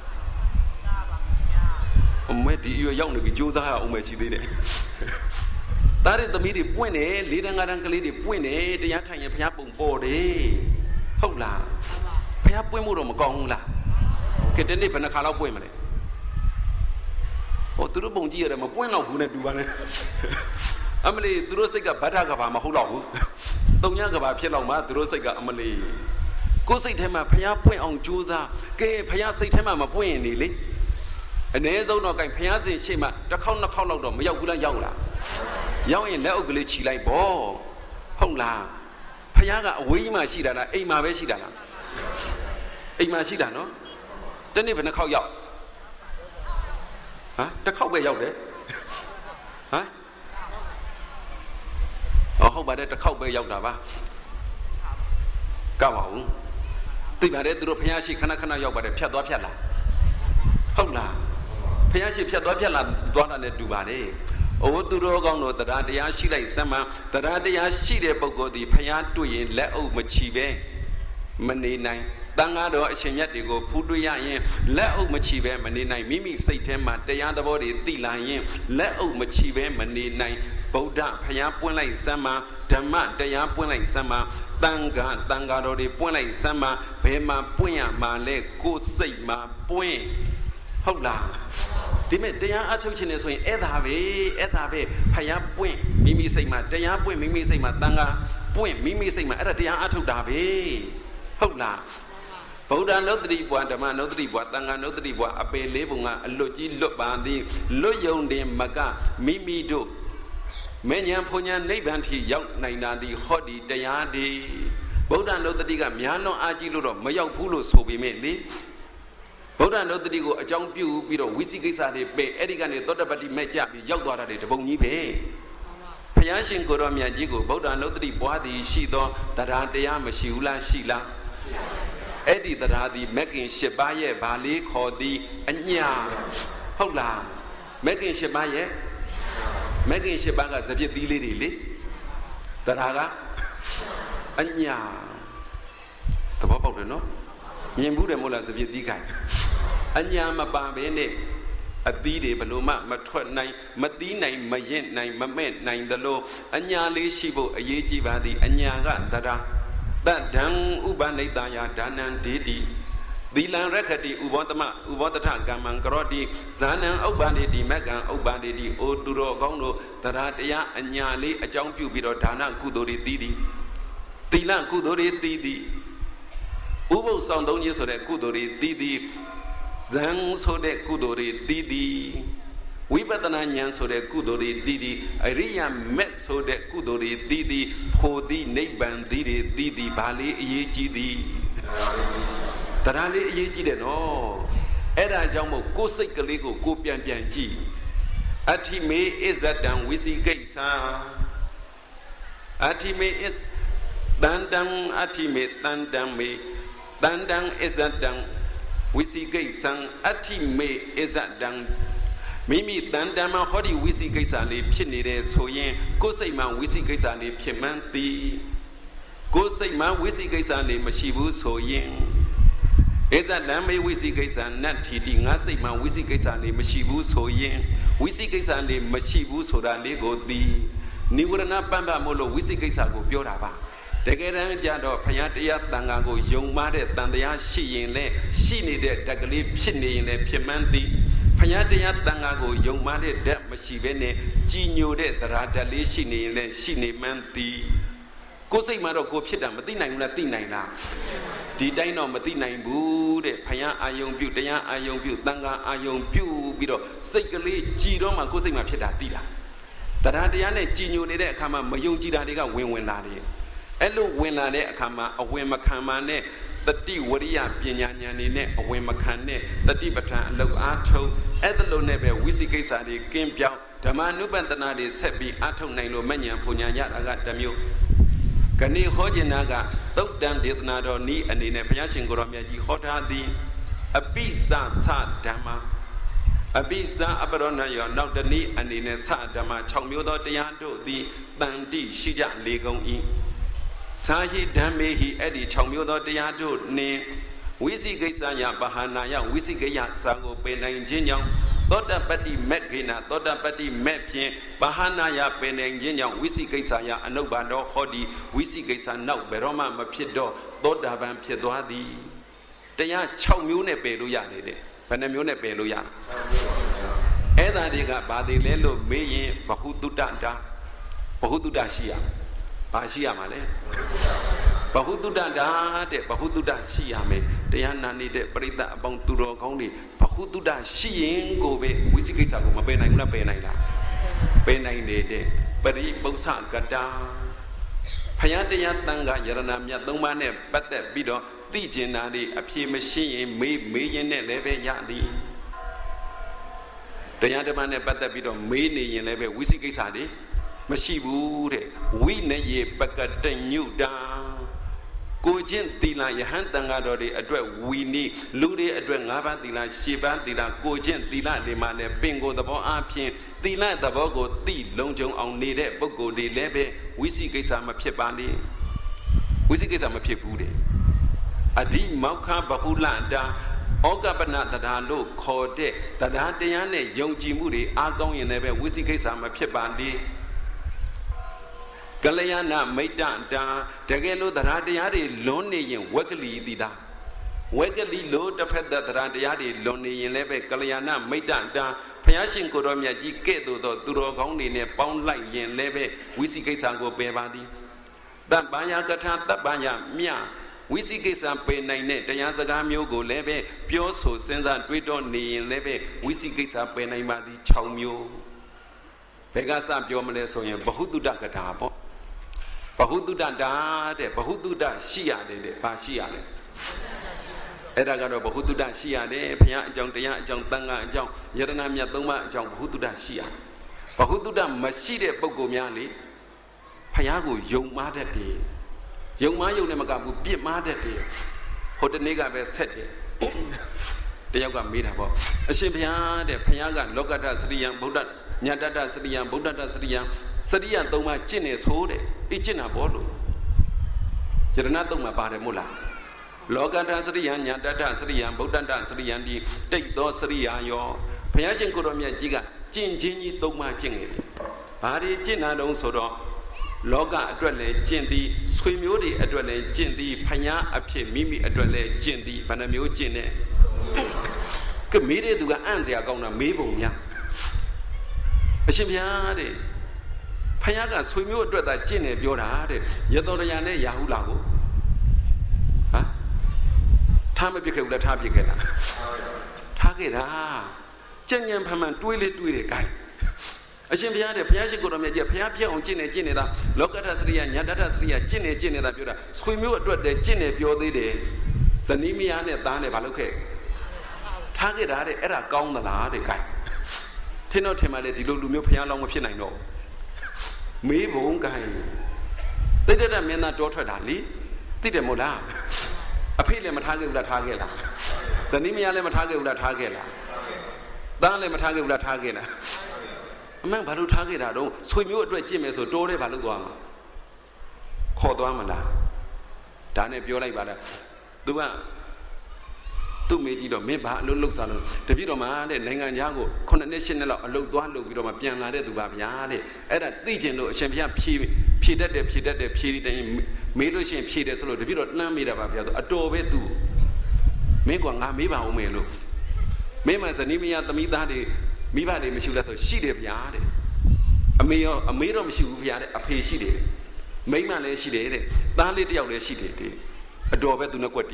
အမေဒီရွရောက်နေပြီကြိုးစားရအောင်မယ်ရှိသေးတယ်တားတဲ့သမီးတွေပွင့်တယ်လေးတန်းငါးတန်းကလေးတွေပွင့်တယ်တရားထိုင်ရင်ဖယားပုံပေါ်တယ်ဟုတ်လားဖယားပွင့်ဖို့တော့မကောင်းဘူးလားကဲတနေ့ဘယ်နှခါလောက်ပွင့်မလဲဟိုသူတို့ပုံကြည့်ရတယ်မပွင့်တော့ဘူးနဲ့တူပါနဲ့အမလီသူတို့စိတ်ကဗဒ္ဒကဘာမဟုတ်တော့ဘူးတုံညကဘာဖြစ်တော့မှသူတို့စိတ်ကအမလီကိုယ်စိတ်ထဲမှာဖျားပွင့်အောင်ကြိုးစားကဲဖျားစိတ်ထဲမှာမပွင့်ရင်နေလေအ ਨੇ ဆုံးတော့ကင်ဖျားစင်ရှေ့မှာတစ်ခေါက်နှစ်ခေါက်လောက်တော့မရောက်ဘူးလားရောက်လားရောက်ရင်လက်အုပ်ကလေးခြိလိုက်ပေါ့ဟုတ်လားဖျားကအဝေးကြီးမှရှိတာလားအိမ်မှာပဲရှိတာလားအိမ်မှာရှိတာနော်တနေ့ဘယ်နှခေါက်ရောက်ဟမ်တစ်ခေါက်ပဲရောက်တယ်ဟမ်အော်ဟုတ်ပါတယ်တစ်ခေါက်ပဲရောက်တာပါကောက်ပါဦးသိပါတယ်သူတို့ဖျားရှိခဏခဏရောက်ပါတယ်ဖြတ်သွားဖြတ်လာဟုတ်လားဖျားရှိဖြတ်သွားဖြတ်လာသွားတာနဲ့တူပါတယ်အိုးသူတော်ကောင်းတို့တရားတရားရှိလိုက်စမ်းမှတရားတရားရှိတဲ့ပုဂ္ဂိုလ်ဒီဖျားတွေ့ရင်လက်အုပ်မချီပဲမနေနိုင်တန်ဃာတော်အရှင်မြတ်တွေကိုဖူးတွေ့ရရင်လက်အုပ်မချီပဲမနေနိုင်မိမိစိတ်ထဲမှာတရားသဘောတွေသိလာရင်လက်အုပ်မချီပဲမနေနိုင်ဗုဒ္ဓဖျားပွင့်လိုက်စမ်းမှဓမ္မတရားပွင့်လိုက်စမ်းမှတန်ဃာတန်ဃာတော်တွေပွင့်လိုက်စမ်းမှဘယ်မှာပွင့်ရမှာလဲကိုယ်စိတ်မှာပွင့်ဟုတ်လားဒီမဲ့တရားအထုတ်ခြင်းနဲ့ဆိုရင်အဲ့ဒါပဲအဲ့ဒါပဲဖျားပွင့်မိမိစိတ်မှာတရားပွင့်မိမိစိတ်မှာတန်ဃာပွင့်မိမိစိတ်မှာအဲ့ဒါတရားအထုတ်တာပဲဟုတ်လားဗုဒ္ဓနုတ္တိဘွားဓမ္မနုတ္တိဘွားတန်ဃာနုတ္တိဘွားအပေလေးပုံကအလွတ်ကြီးလွတ်ပါသည်လွတ်ယုံတင်မကမိမိတို့မဉ္ဇဉ်ဘုံညာနိဗ္ဗာန်ထိရောက်နိုင်တာဒီဟောဒီတရားဒီဗုဒ္ဓနုတ္တိကများလွန်အားကြီးလို့တော့မရောက်ဘူးလို့ဆိုပေမဲ့လေဗုဒ္ဓနုတ္တိကိုအကြောင်းပြုပြီးတော့ဝိသိကိစ္စတွေပယ်အဲ့ဒီကနေသောတပတ္တိမဲ့ကြပြီးရောက်သွားတာတွေတပုံကြီးပဲဘုရားရှင်ကိုရောမြတ်ကြီးကိုဗုဒ္ဓနုတ္တိပွားသည်ရှိသောတရားတရားမရှိဘူးလားရှိလားအဲ့ဒီတရားသည်မက္ကင်၈ပါးရဲ့ဗာလေးခေါ်သည်အညာဟုတ်လားမက္ကင်၈ပါးရဲ့မက္ကင်၈ပါးကစပြစ်သီးလေးတွေလေတရားကအညာတယ်နော်မြင်ဘူးတယ်မို့လားစပြည့်သီးခိုင်အညာမပါဘဲနဲ့အသီးတွေဘလို့မှမထွက်နိုင်မသီးနိုင်မရင်နိုင်မမဲ့နိုင်သလိုအညာလေးရှိဖို့အရေးကြီးပါသည်အညာကတရာတဒံဥပနိတယဒါနံဒေတိသီလံရခတိဥဘောတမဥဘောတထကမ္မံကရောတိဇာနံဥပ္ပါဒေတိမကံဥပ္ပါဒေတိအိုသူတော်ကောင်းတို့တရားတရားအညာလေးအကြောင်းပြုပြီးတော့ဒါနကုသိုလ်တွေတည်သည်သီလကုသိုလ်တွေတည်သည်ဥပုသ်ဆောင်သုံးခြင်းဆိုတဲ့ကုသိုလ်တွေတည်သည်ဇံဆိုတဲ့ကုသိုလ်တွေတည်သည်ဝိပဿနာဉာဏ်ဆိုတဲ့ကုသိုလ်တွေတည်သည်အရိယာမက်ဆိုတဲ့ကုသိုလ်တွေတည်သည်ဖို့သည်နိဗ္ဗာန်သည်တွေတည်သည်ဘာလေးအရေးကြီးသည်တရားလေးအရေးကြီးတယ်နော်အဲ့ဒါကြောင့်မို့ကိုယ်စိတ်ကလေးကိုကိုယ်ပြန်ပြန်ကြည့်အဋ္ဌိမေဣဇတံဝိသိကိစ္စအဋ္ဌိမေတန်တံအဋ္ဌိမေတန်တံမေတန်တံဣဇတံဝိသိကိစ္စံအဋ္ဌိမေဣဇတံမိမိတန်တံမှာဟောဒီဝိသိကိစ္စလေးဖြစ်နေတယ်ဆိုရင်ကိုယ်စိတ်မှာဝိသိကိစ္စလေးဖြစ်မှန်းသိကိုယ်စိတ်မှာဝိသိကိစ္စလေးမရှိဘူးဆိုရင်ဣဇတံမေဝိသိကိစ္စနတ္ထိတိငါစိတ်မှာဝိသိကိစ္စလေးမရှိဘူးဆိုရင်ဝိသိကိစ္စလေးမရှိဘူးဆိုတာလေးကိုသိနိဝရဏပမ္ပမို့လို့ဝိသိကိစ္စကိုပြောတာပါတကယ်တမ်းကျတော့ဘုရားတရားတန်ခါကိုယုံမှားတဲ့တန်တရားရှိရင်လည်းရှိနေတဲ့တက်ကလေးဖြစ်နေရင်လည်းဖြစ်မှန်းသိဘုရားတရားတန်ခါကိုယုံမှားတဲ့ဓာတ်မရှိဘဲနဲ့ကြည်ညိုတဲ့တရားဓာတ်လေးရှိနေရင်လည်းရှိနေမှန်းသိကိုယ်စိတ်မှာတော့ကိုယ်ဖြစ်တာမသိနိုင်ဘူးလားသိနိုင်လားဒီတိုင်းတော့မသိနိုင်ဘူးတဲ့ဘုရားအာယုံပြုတရားအာယုံပြုတန်ခါအာယုံပြုပြီးတော့စိတ်ကလေးကြည်တော့မှကိုယ်စိတ်မှာဖြစ်တာသိတာတရားတရားနဲ့ကြည်ညိုနေတဲ့အခါမှာမယုံကြည်တာတွေကဝင်ဝင်လာတယ်အဲ့လိုဝင်လာတဲ့အခါမှာအဝင်မခံမှနဲ့တတိဝရိယပညာဉာဏ်တွေနဲ့အဝင်မခံနဲ့တတိပဋ္ဌာန်အလောက်အားထုတ်အဲ့ဒါလိုနဲ့ပဲဝိသိကိစ္စတွေကင်းပြောင်းဓမ္မနုပတနာတွေဆက်ပြီးအားထုတ်နိုင်လို့မဉဏ်ဘုံဉာဏ်ရတာကတစ်မျိုးခဏဟောခြင်းနာကသုတ်တံဒေသနာတော်ဤအနေနဲ့ဘုရားရှင်ကိုရောမြတ်ကြီးဟောထားသည်အပိစသဓမ္မအပိစအပရောဏယောနောက်တနည်းအနေနဲ့သဓမ္မ၆မျိုးသောတရားတို့သည်တန်တိရှိကြလေကုန်၏သာဟိဓမ္မေဟိအဲ့ဒီ၆မျိုးသောတရားတို့နှင့်ဝိသိကိစ္စယပဟာနာယဝိသိကိယဇာကိုပင်နိုင်ခြင်းကြောင့်သောတပတ္တိမက်ခိနာသောတပတ္တိမက်ဖြင့်ပဟာနာယပင်နိုင်ခြင်းကြောင့်ဝိသိကိစ္စယအနုဘတော်ဟောဒီဝိသိကိစ္စနောက်ဘယ်တော့မှမဖြစ်တော့သောတာပန်ဖြစ်သွားသည်တရား၆မျိုးနဲ့ပယ်လို့ရတယ်တဲ့ဘယ်နှမျိုးနဲ့ပယ်လို့ရအဲ့ဒါတွေကဘာတွေလဲလို့မေးရင်ဘဟုတုတ္တတာဘဟုတုတ္တရှိရဘာရှိရမှာလဲဘဟုတုတ္တတာတဲ့ဘဟုတုတ္တရှိရမယ်တရားနာနေတဲ့ပရိသတ်အပေါင်းသူတော်ကောင်းတွေဘဟုတုတ္တရှိရင်ကိုပဲဝိသိကိစ္စကိုမပယ်နိုင်ဘူးလားပယ်နိုင်လားပယ်နိုင်တယ်တဲ့ပရိပု္ပ္ပကတာဘုရားတရားတန်ခါယရဏမြတ်သုံးပါးနဲ့ပတ်သက်ပြီးတော့သိကျင်တာတွေအဖြေမရှိရင်မေးမေးရင်နဲ့လည်းပဲရသည်တရားဓမ္မနဲ့ပတ်သက်ပြီးတော့မေးနေရင်လည်းပဲဝိသိကိစ္စတွေမရှိဘူးတဲ့ဝိနယေပကတညုတာကိုချင်းသီလယဟန်တန်ဃာတော်တွေအတွက်ဝီနိလူတွေအတွက်၅ပါးသီလ၈ပါးသီလကိုချင်းသီလတွေမှာလည်းပင်ကိုယ်သဘောအဖြစ်သီလသဘောကိုသိလုံးကြုံအောင်နေတဲ့ပုဂ္ဂိုလ်တွေလည်းပဲဝိသိကိစ္စမဖြစ်ပါလေဝိသိကိစ္စမဖြစ်ဘူးတဲ့အဓိမောက္ခဗဟုလတာဩကပနတရားလို့ခေါ်တဲ့တရားတရားနဲ့ယုံကြည်မှုတွေအားကောင်းရင်လည်းပဲဝိသိကိစ္စမဖြစ်ပါလေကလျာဏမိတ်တတာတကယ်လို့တရားတရားတွေလွန်နေရင်ဝက်ကလီတိတာဝက်ကလီလို့တစ်ဖက်သက်တရားတရားတွေလွန်နေရင်လည်းပဲကလျာဏမိတ်တတာဘုရားရှင်ကိုတော်မြတ်ကြီးကဲ့သို့သောသူတော်ကောင်းတွေနဲ့ပေါင်းလိုက်ရင်လည်းပဲဝိသိကိစ္စကိုပယ်ပါသည်တပ္ပယကထာတပ္ပယမြဝိသိကိစ္စပယ်နိုင်တဲ့တရားစကားမျိုးကိုလည်းပဲပြောဆိုစဉ်းစားတွေးတောနေရင်လည်းပဲဝိသိကိစ္စပယ်နိုင်ပါသည်၆မျိုးဘယ်ကစပြောမလဲဆိုရင်ဘဟုတုတ္တကထာပေါ့ဘဟုတုတ္တတာတဲ့ဘဟုတုတ္တရှိရတယ်တဲ့ဘာရှိရလဲအဲ့ဒါကတော့ဘဟုတုတ္တရှိရတယ်ဘုရားအကြောင်းတရားအကြောင်းတန်ခါအကြောင်းယရဏမြတ်သုံးပါးအကြောင်းဘဟုတုတ္တရှိရဘဟုတုတ္တမရှိတဲ့ပုဂ္ဂိုလ်များလေဘုရားကိုယုံမှားတတ်တယ်ယုံမှားယုံနဲ့မကဘူးပြစ်မှားတတ်တယ်ဟိုတနေ့ကပဲဆက်တယ်တယောက်ကမေးတာပေါ့အရှင်ဘုရားတဲ့ဘုရားကလောကတ္တစရိယံဗုဒ္ဓညာတ္တစရိယံဗုဒ္ဓတ္တစရိယံစရိယံသုံးပါးကျင့်နေဆိုတဲ့အေးကျင့်တာပေါ့လို့ယရဏသုံးပါးပါတယ်မို့လား Logata Sriyan, Yadata Sriyan, Bodanta Sriyan, the take those Sriya, your Payashin Kuromia Giga, Jin Jini Dogma Jing. Bari Jina don't so Loga Adrele, Jindi, Swimudi Adrele, Jindi, Paya appear Mimi Adrele, Jindi, Panamio Jine. Committed to the end, they are going to Mabunya. Ashimiade Payaga Swimu Drata Jine, Biorade, Yadoriane Yahulago. Time because the Tabicana Tagada Jenyan Paman, Twilly Twilly guy. A Shimpiade, Piago Media, Piapia on Gine Genera, Locata Sria, Yadata Sria, Gine Genera Buda, Swimu Drat the Gine Biode, Zanimiane Dane Valuke. Tagada era gone the guy. Teno Temale, the Lulu Piano of Chinano. Me won't guy. They did a man that daughter Dali, did a mola. Appeal Matagi Ula Tagela. Zanimia Matagi Ula Tagela. Dale Matagi Ula Tagela. A man Balu Tagela, don't swim you at Jimmy, so Dore Baluama. Cordoamala. Dane Biola Bada. Dua. Two made of Meba, looks on the Vidoma, Langan Yago, Connational, a look one look with Piana to Babiade, and a Legion, Champion P. P. P. P. P. Medoshin P. The video Namida Babia, a doorway to make one Miba Omelo. Mema Zanimia, the Midadi, Miba de Mishula, she did Yade. A mayor, a mayor of Mishu, a pay she did. Mayman, she did. Dali Diao, she did. A doorway to Naquati.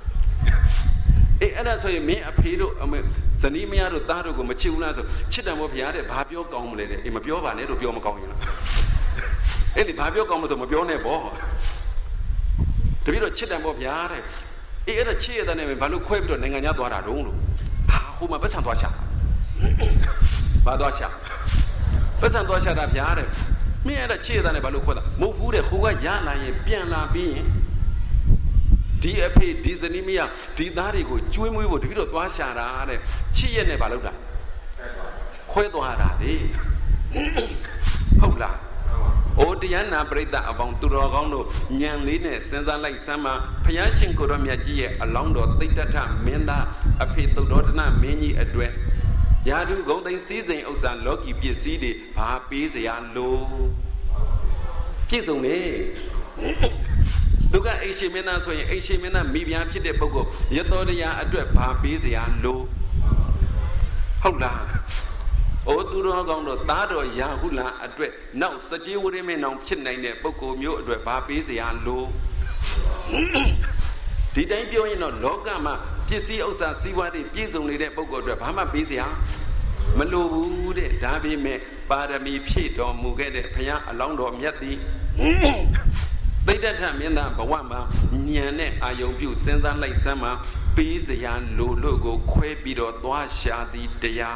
And that's why you may appear to Zanimia to Daru, Machuna, Chidam of Yade, Babio Gomled, in Mapio, and Edo Biomacon. Any Babio Gomes of Mabione Bo. The video Chidam of Yade. He had a cheer than a Balu Quebro and Nanganyadora Rulu. Whom a person was shot. Badosha. Person was shot up Yade. Me had a cheer than a Balu Quella. Movude Hua Yana, Piana being. D A P, Dizanimia, Didarigo, Juimu would video Twashara, Chi and Baluda. Quedoara, eh? Hola. O Diana break that about Turogono, Yan Line, Senza like Sama, Payashin Koromia, along the data, Menda, a pit to Dotana, many a dread. Yadu golden season, Osan Loki, P C D, Papi, Yan low. Kiss on me. Look at Ashimena, so Ashimena, maybe I'm Pite Bogo, Yatoria, a dread, Papi, Yan low. Hola. O Durogono, Dado, Yahula, a dread. Now, such a would remain on Chinay, Boko, Mu, Dread, Papi, Yan low. Did I go in a Logama, P C Osa, see what it is only that Boko, Dread, Pama, busy, Malu, Dabi, me, Badami, Pit, or Mugede, Paya, along or Miati. They that time in that Bawama, Niane, Ayobu, Senza like Sama, Busy, Yan logo, Quebido, Dwasha, the Dea.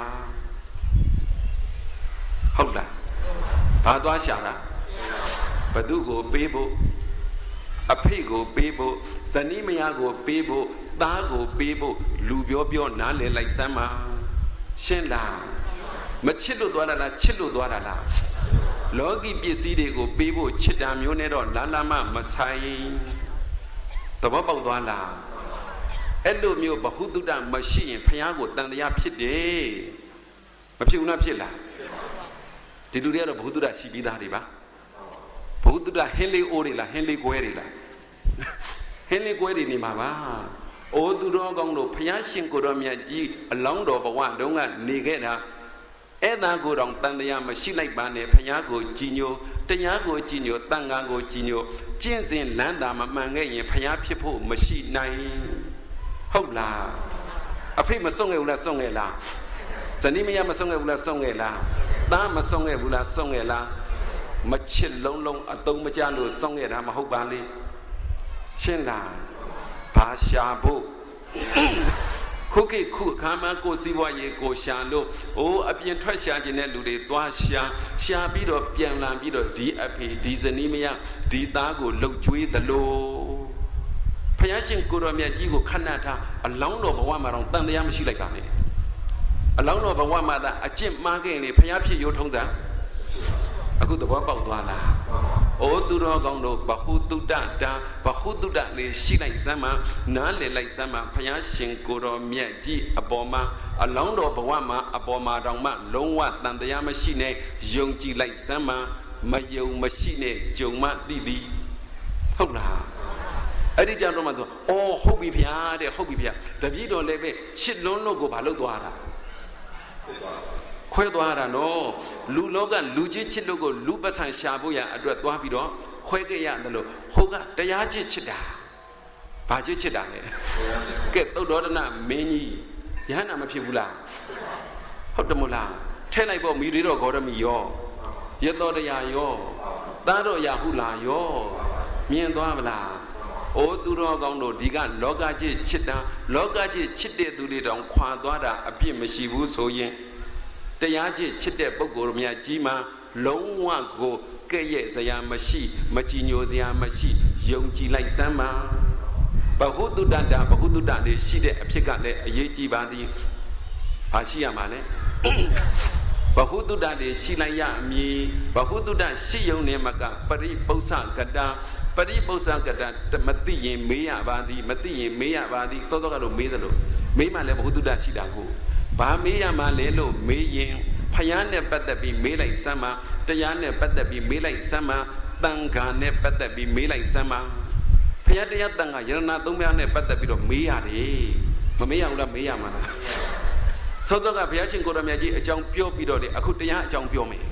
Hola. Padua Shara. Badugo, Bebo. A pego, Bebo. Zanimiago, Bebo. Dago, Bebo. Lubio, Nale, like Sama. Shenla. Machilo Dwala, Chilo Dwala. Logi P C D go, Bebo, Chidam, Yonero, Lalama, Masai. The Baba Dwala. Elo mio, Bahududa, machine, Payago, than the Yapide. A few Napilla. Did you hear of Buddha Shibida Riva? Buddha Henley Orilla, Henley Guerilla. Henley Guerini Mama. O Durogongo, Payashin Goromia G, along over one, Donga, Nigena. Eda go on Tandayama, she like Bane, Payago, Gino, Tayago, Gino, Tangago, Gino, Jinsin, Landama, Mangay, Payapipo, Machine Nine. Hola. A famous song, Ula Songela. Zanimia Masonga Ula Songela. Dama song e Vula song ela, Machil long long a dong Majano song e Ramahobali, Shenla, Pashabu, Cookie cook, Kama go see why you go shalo, oh, a bien trasha in Lude, Dwasha, Shabido, Pian Bido, D A P, Dizanimia, D Dago, look to the low. Payashin Kuromia Gigo Kanata, a long over one around Tandayamashi like that. Along over one mother, a chimp marking a Payapi Yotonga. A good about Dwana. ဩသူတော်ကောင်းတို့ဘဟုတုတ္တတာဘဟုတုတ္တလေးရှိလိုက်စမ်းမှာနားလည်လိုက်စမ်းမှာဘုရားရှင်ကိုတော်မြတ်ကြီးအပေါ်မှာအလောင်းတော်ဘဝမှာအပေါ်မှာတောင်မှလုံးဝတန်တရားမရှိနဲ့ယုံကြည်လိုက်စမ်းမှာမယုံမရှိနဲ့ကြုံမှသိသည်ဟုတ်လားအဲ့ဒီကြောင့်တော့မှသူအော်ဟုတ်ပြီဗျာတဲ့ဟုတ်ပြီဗျာတပည့်တော်လည်းပဲချစ်လွန်းလို့ကိုဘာလို့သွားတာခွဲသွားတာနော်လူလောကလူကြီးချစ်လို့ကိုလူပဆန်ရှာဖို့ရအတွက်သွားပြီးတော့ခွဲခဲ့ရတယ်လို့ဟိုကတရားချစ်ချစ်တာဘာချစ်ချစ်တာလဲကဲသုတ္တောဒနာမင်းကြီးယဟန္တာမဖြစ်ဘူးလားဟုတ်တယ်မို့လားထဲလိုက်ပေါ့မိရိတော်ဂေါရမီရောယသောတရားရောသားတော်ရာဟုလာရောမြင်သွားမလားအိုးသူတော်ကောင်းတို့ဒီကလောကကြီးချစ်တာလောကကြီးချစ်တဲ့သူတွေတောင်ခွာသွားတာအပြစ်မရှိဘူးဆိုရင်တရားကြီးချစ်တဲ့ပုဂ္ဂိုလ်များကြီးမှလုံးဝကိုကဲ့ရဲ့စရာမရှိမကြည်ညိုစရာမရှိယုံကြည်လိုက်စမ်းပါဘဟုတုတ္တတာဘဟုတုတ္တလေးရှိတဲ့အဖြစ်ကလည်းအရေးကြီးပါသည်ဘာရှိရမှာလဲဘဟုတုတ္တလေးရှိလိုက်ရမည်ဘဟုတုတ္တရှိယုံနေမှာကပရိပု္ပ္ပကတံပရိပု္ပ္ပကတံမသိရင်မေးရပါသည်မသိရင်မေးရပါသည်စောစောကတော့မေးသလိုမေးမှလည်းဘဟုတုတ္တရှိတာကိုဘာမေးရမှာလဲလို့မေးရင်ဖယားနဲ့ပတ်သက်ပြီးမေးလိုက်စမ်းမှာတရားနဲ့ပတ်သက်ပြီးမေးလိုက်စမ်းမှာတန်ခါနဲ့ပတ်သက်ပြီးမေးလိုက်စမ်းမှာဖယားတရားတန်ခါယရဏသုံးပါးနဲ့ပတ်သက်ပြီးတော့မေးရတယ်မမေးရဘူးလားမေးရမှာလားသောသောကဘုရားရှင်ကိုရမြတ်ကြီးအကြောင်းပြောပြီးတော့လေအခုတရားအကြောင်းပြောမယ်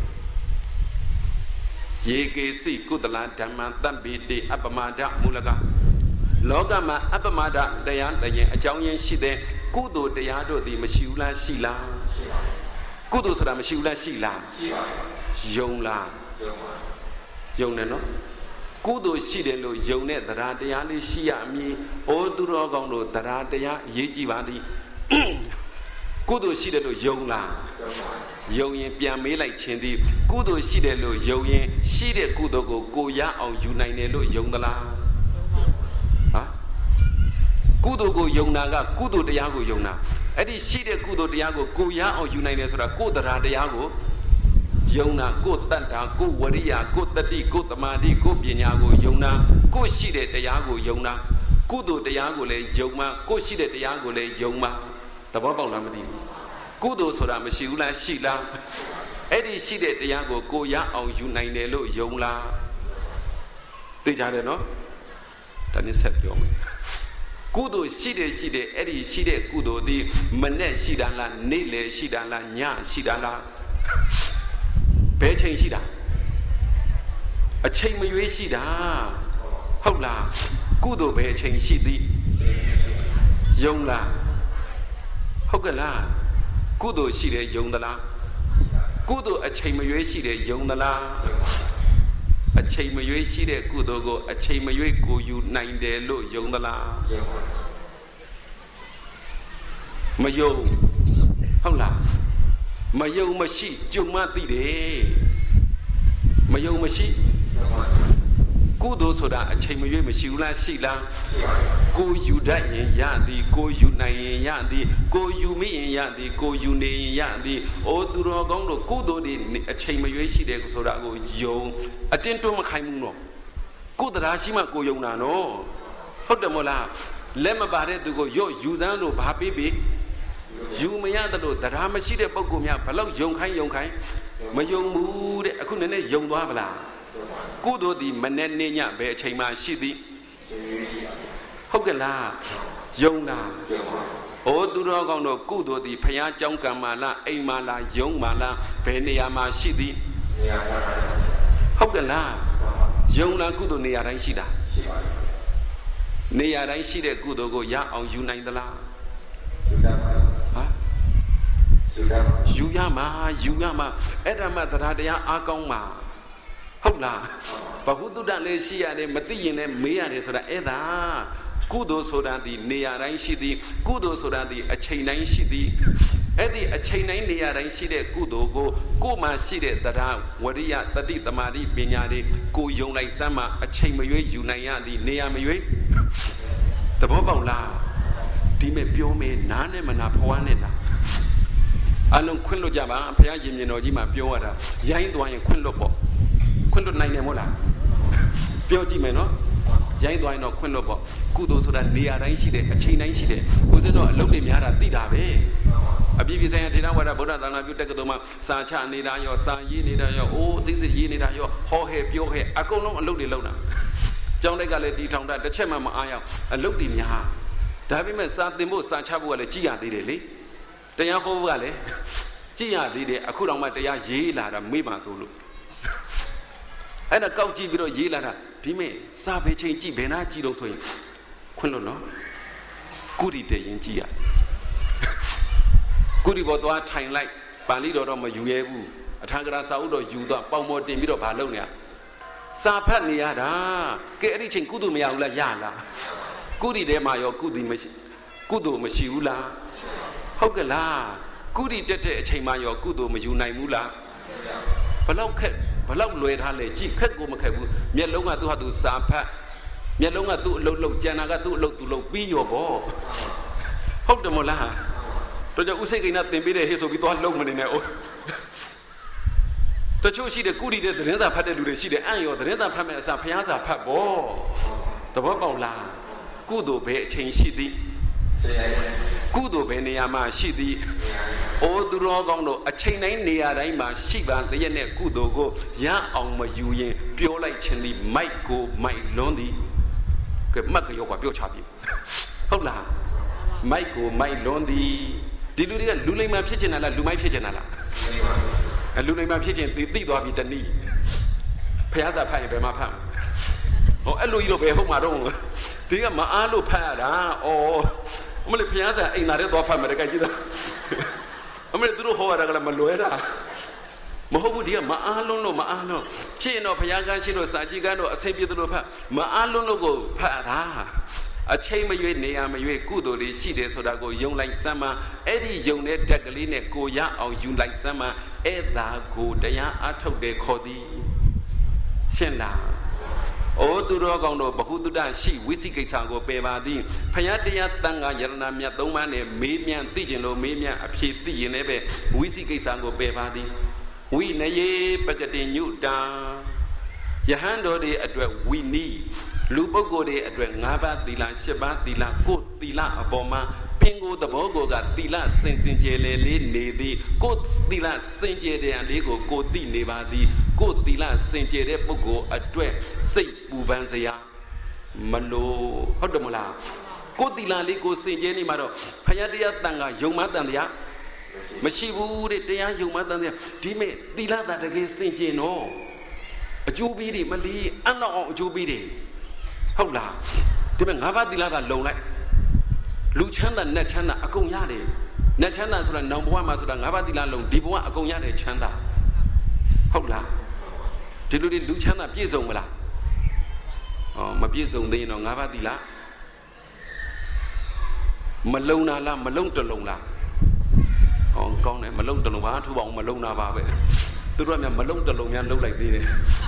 ယေကေစိကုသလဓမ္မတံပိတိအပမဒမူလကလောကမှာအပမဒတရားတရင်အကြောင်းရင်းရှိတဲ့ကုသိုလ်တရားတို့သည်မရှိဘူးလားရှိလားရှိပါဘူးကုသိုလ်ဆိုတာမရှိဘူးလားရှိလားရှိပါဘူးယုံလားယုံပါယုံတယ်နော်ကုသိုလ်ရှိတယ်လို့ယုံတဲ့တရားတရားလေးရှိရမည်အိုးသူတော်ကောင်းတို့တရားတရားအရေးကြီးပါသည်ကုသိုလ်ရှိတယ်လို့ယုံလားယုံရင်ပြန်မေးလိုက်ခြင်းသည်ကုသိုလ်ရှိတယ်လို့ယုံရင်ရှိတဲ့ကုသိုလ်ကိုကိုရအောင်ယူနိုင်တယ်လို့ယုံသလားဟာကုသိုလ်ကိုယုံတာကကုသိုလ်တရားကိုယုံတာအဲ့ဒီရှိတဲ့ကုသိုလ်တရားကိုကိုရအောင်ယူနိုင်တယ်ဆိုတာကိုယ်တရားတရားကိုယုံတာကိုယ်တတ်တာကိုယ်ဝရိယကိုယ်တတိကိုယ်သမာဓိကိုယ်ပညာကိုယုံတာကိုယ်ရှိတဲ့တရားကိုယုံတာကုသိုလ်တရားကိုလည်းယုံမှကိုယ်ရှိတဲ့တရားကိုလည်းယုံမှသဘောပေါက်လားမသိဘူးကုသိုလ်ဆိုတာမရှိဘူးလားရှိလားအဲ့ဒီရှိတဲ့တရားကိုကိုရအောင်ယူနိုင်တယ်လို့ယုံလားသိကြတယ်နော်ဒါနဲ့ဆက်ပြောမယ်ကုသိုလ်ရှိတယ်ရှိတယ်အဲ့ဒီရှိတဲ့ကုသိုလ်ဒီမနဲ့ရှိတာလားနေ့လယ်ရှိတာလားညရှိတာလားဘယ်ချိန်ရှိတာအချိန်မရွေးရှိတာဟုတ်လားကုသိုလ်ဘယ်အချိန်ရှိသည်ယုံလားဟုတ်ကလားကုသိုလ်ရှိတယ်ယုံသလားကုသိုလ်အချိန်မရွေးရှိတယ်ယုံသလားအချိန်မရွေးရှိတဲ့ကုသိုလ်ကိုအချိန်မရွေးကိုယူနိုင်တယ်လို့ယုံသလားမယုံဟုတ်လားမယုံမရှိကြုံမှသိတယ်မယုံမရှိကုသိုလ်ဆိုတာအချိန်မရွေးမရှိဘူးလားရှိလားကိုယူတတ်ရင်ရသည်ကိုယူနိုင်ရင်ရသည်ကိုယူမိရင်ရသည်ကိုယူနေရင်ရသည်အိုးသူတော်ကောင်းတို့ကုသိုလ်တွေအချိန်မရွေးရှိတယ်ဆိုတာကိုယုံအတင်းတွန်းမခိုင်းဘူးနော်ကိုယ်တရားရှိမှကိုယုံတာနော်ဟုတ်တယ်မို့လားလက်မပါတဲ့သူကိုရော့ယူစမ်းလို့ဘာပေးပေးယူမရတဲ့လို့တရားမရှိတဲ့ပုဂ္ဂိုလ်များဘလောက်ယုံခိုင်းယုံခိုင်းမယုံဘူးတဲ့အခုနည်းနည်းယုံသွားဗလားကုသိုလ်ဒီမနဲ့နေညဘယ်အချိန်မှရှိသည်ဟုတ်ကဲ့လားယုံလားအိုးသူတော်ကောင်းတို့ကုသိုလ်ဒီဖယားเจ้าကံမာလားအိမ်မာလားယုံမာလားဘယ်နေရာမှာရှိသည်ဟုတ်ကဲ့လားယုံလားကုသိုလ်နေရာတိုင်းရှိတာရှိပါဘူးနေရာတိုင်းရှိတဲ့ကုသိုလ်ကိုရအောင်ယူနိုင်သလားယူရပါဟာယူရမှာယူရမှာအဲ့ဒါမှတရားတရားအားကောင်းမှာဟုတ်လားဘဟုတုတ္တလည်းရှိရတယ်မသိရင်လည်းမေးရတယ်ဆိုတာအဲ့ဒါကုသိုလ်ဆိုတာဒီနေရာတိုင်းရှိသည်ကုသိုလ်ဆိုတာဒီအချိန်တိုင်းရှိသည်အဲ့ဒီအချိန်တိုင်းနေရာတိုင်းရှိတဲ့ကုသိုလ်ကိုကိုယ်မှရှိတဲ့တရားဝရိယတတိတမာတိပညာတွေကိုယုံလိုက်စမ်းမှအချိန်မရွေးယူနိုင်ရသည်နေရာမရွေးသဘောပေါက်လားဒီမဲ့ပြောမယ်နားနဲ့မနာဖွားနဲ့လားအလုံးခွင့်လွတ်ကြပါဘုရားရှင်မြင်တော်ကြီးမှာပြောရတာရိုင်းသွားရင်ခွင့်လွတ်ပေါ့ခွင့်လွတ်နိုင်တယ်မို့လားပြောကြည့်မယ်နော်ရိုင်းသွားရင်တော့ခွင့်လို့ပေါ့ကုသိုလ်ဆိုတာနေရာတိုင်းရှိတယ်အချိန်တိုင်းရှိတယ်ဦးဇင်းတို့အလုပ်တွေများတာသိတာပဲအပြည့်ပြည့်ဆိုင်ရာထေရဝါဒဗုဒ္ဓသာသနာပြုတက္ကသိုလ်မှာစာချနေတာရောစာရေးနေတာရောအိုးသိစစ်ရေးနေတာရောဟောဟဲပြောဟဲအကုန်လုံးအလုပ်တွေလုပ်တာကျောင်းတိုက်ကလည်းတီထောင်တာတစ်ချက်မှမအားရအောင်အလုပ်တွေများဒါပေမဲ့စာသင်ဖို့စာချဖို့ကလည်းကြည်ရသေးတယ်လေတရားဟောဖို့ကလည်းကြည်ရသေးတယ်အခုတော့မှတရားရေးလာတာမေ့ပါဆိုလို့အဲ့ဒါကောက်ကြည့်ပြီးတော့ရေးလာတာဒီမဲ့စာပေချိန်ကြည့်ဘယ်နာကြည့်လို့ဆိုရင်ခွင့်လို့နော်ကုရီတည်ရင်ကြည့်ရကုရီပေါ်သွားထိုင်လိုက်ပါဠိတော်တော့မယူရဲဘူးအထာဂရစာအုပ်တော့ယူသွားပေါင်မော်တင်ပြီးတော့ဘာလုပ်နေရစာဖတ်နေရတာကဲအဲ့ဒီချိန်ကုသိုလ်မရဘူးလားရလားကုရီထဲမှာရောကုသိမရှိကုသိုလ်မရှိဘူးလားဟုတ်ကလားကုရီတက်တဲ့အချိန်မှာရောကုသိုလ်မယူနိုင်ဘူးလားဘလောက်ခက်ဘလောက်လွယ်ထားလဲကြည့်ခက်ကိုမခက်ဘူးမျက်လုံးကသူ့ဟာသူစာဖတ်မျက်လုံးကသူ့အလုပ်လုပ်ကြံတာကသူ့အလုပ်သူလုပ်ပြီးရောပေါ့ဟုတ်တယ်မလားတို့ကြောင့်ဥစိတ်ကိန်းနဲ့တင်ပေးတဲ့ဟေ့ဆိုပြီးသွားလုံးမနေနဲ့အိုးတချို့ရှိတဲ့ကုရီတဲ့သတင်းစာဖတ်တဲ့လူတွေရှိတယ်အံ့ရောသတင်းစာဖတ်မဲ့အစားဖျားစာဖတ်ပေါ့တဘောပေါက်လားကုသိုလ်ပဲအချိန်ရှိသည်ကုသိုလ်ပဲနေရာမှာရှိသည်အိုးသူတော်ကောင်းတို့အချိန်တိုင်းနေရာတိုင်းမှာရှိပါလျက်နဲ့ကုသိုလ်ကိုရအောင်မယူရင်ပြောလိုက်ခြင်းဒီမိုက်ကိုမိုက်လွန်းသည်ကဲမတ်ကြောကပြောချပြီဟုတ်လားမိုက်ကိုမိုက်လွန်းသည်ဒီလူတွေကလူလိမ္မာဖြစ်ချင်တာလားလူမိုက်ဖြစ်ချင်တာလားအလူလိမ္မာဖြစ်ချင်သိသိသွားပြီတနည်းဖျားစာဖတ်ရင်ဘယ်မှာဖတ်ဟောအဲ့လိုကြီးတော့ဘယ်ဟုတ်မှာတော့ဒီကမအားလို့ဖတ်ရတာဩအမလေးဖျားစာအိမ်သားတဲ့သွားဖတ်မယ်တကယ်ကြည့်တာအမလေးသူတို့ဟောရတာကလည်းမလွဲတာမဟုတ်ဘူးဒီကမအားလုံးလို့မအားလုံးဖြစ်ရင်တော့ဘုရားကရှိလို့စာကြည့်ကန်းတော့အစိမ့်ပြလို့ဖတ်မအားလုံးလို့ကိုဖတ်တာအချိန်မရွေးနေရာမရွေးကုသိုလ်လေးရှိတယ်ဆိုတာကိုယုံလိုက်စမ်းမအဲ့ဒီယုံတဲ့ဓာတ်ကလေးနဲ့ကိုရအောင်ယူလိုက်စမ်းမအဲ့ဒါကိုတရားအထုတ်တယ်ခေါ်သည်ရှင်းလားအိုးသူတော်ကောင်းတို့ဘ ഹു တုတ္တရှိဝိသိကိစ္စကိုပယ်ပါသည်ဖယားတရားတန်ခါယရဏမြတ်သုံးပါးနဲ့မေးမြန်းသိကျင်လို့မေးမြန်းအဖြေသိရင်လည်းပဲဝိသိကိစ္စကိုပယ်ပါသည်ဝိနယေပကတိညုတာယဟန်တော်တွေအတွက်ဝိနီးလူပုဂ္ဂိုလ်တွေအတွက်၅ပါးသီလ၈ပါးသီလကိုယ်သီလအပေါ်မှာပင်ကိုယ်သဘောကိုကသီလစင်စင်ကြယ်လေလေးနေသည်ကိုယ်သီလစင်ကြယ်တဲ့အလေးကိုကိုယ်သိနေပါသည်ကိုယ်သီလစင်ကြယ်တဲ့ပုဂ္ဂိုလ်အတွက်စိတ်ပူပန်စရာမလိုဟုတ်တယ်မလားကိုယ်သီလလေးကိုစင်ကြယ်နေမှာတော့ဖယားတရားတန်ခါယုံမတန်တရားမရှိဘူးတဲ့တရားယုံမတန်တရားဒီမဲ့သီလသာတကယ်စင်ကြယ်နော်အကျိုးပေးတယ်မလီအနောက်အောင်အကျိုးပေးတယ်ဟုတ်လားဒီမဲ့ငါးပါးသီလကလုံလိုက်လူချမ်းသာနတ်ချမ်းသာအကုန်ရတယ်နတ်ချမ်းသာဆိုတာနောင်ဘဝမှာဆိုတာငါးပါးသီလလုံဒီဘဝအကုန်ရတယ်ချမ်းသာဟုတ်လားဒီလူတွေလူချမ်းသာပြည့်စုံမလားဩမပြည့်စုံသေးရင်တော့ငါးပါးသီလမလုံတာလားမလုံတလုံလားဟောကောင်းတယ်မလုံတလုံဘာထူပါအောင်မလုံတာပါပဲသူတို့ကများမလုံတလုံများလုံလိုက်သေးတယ်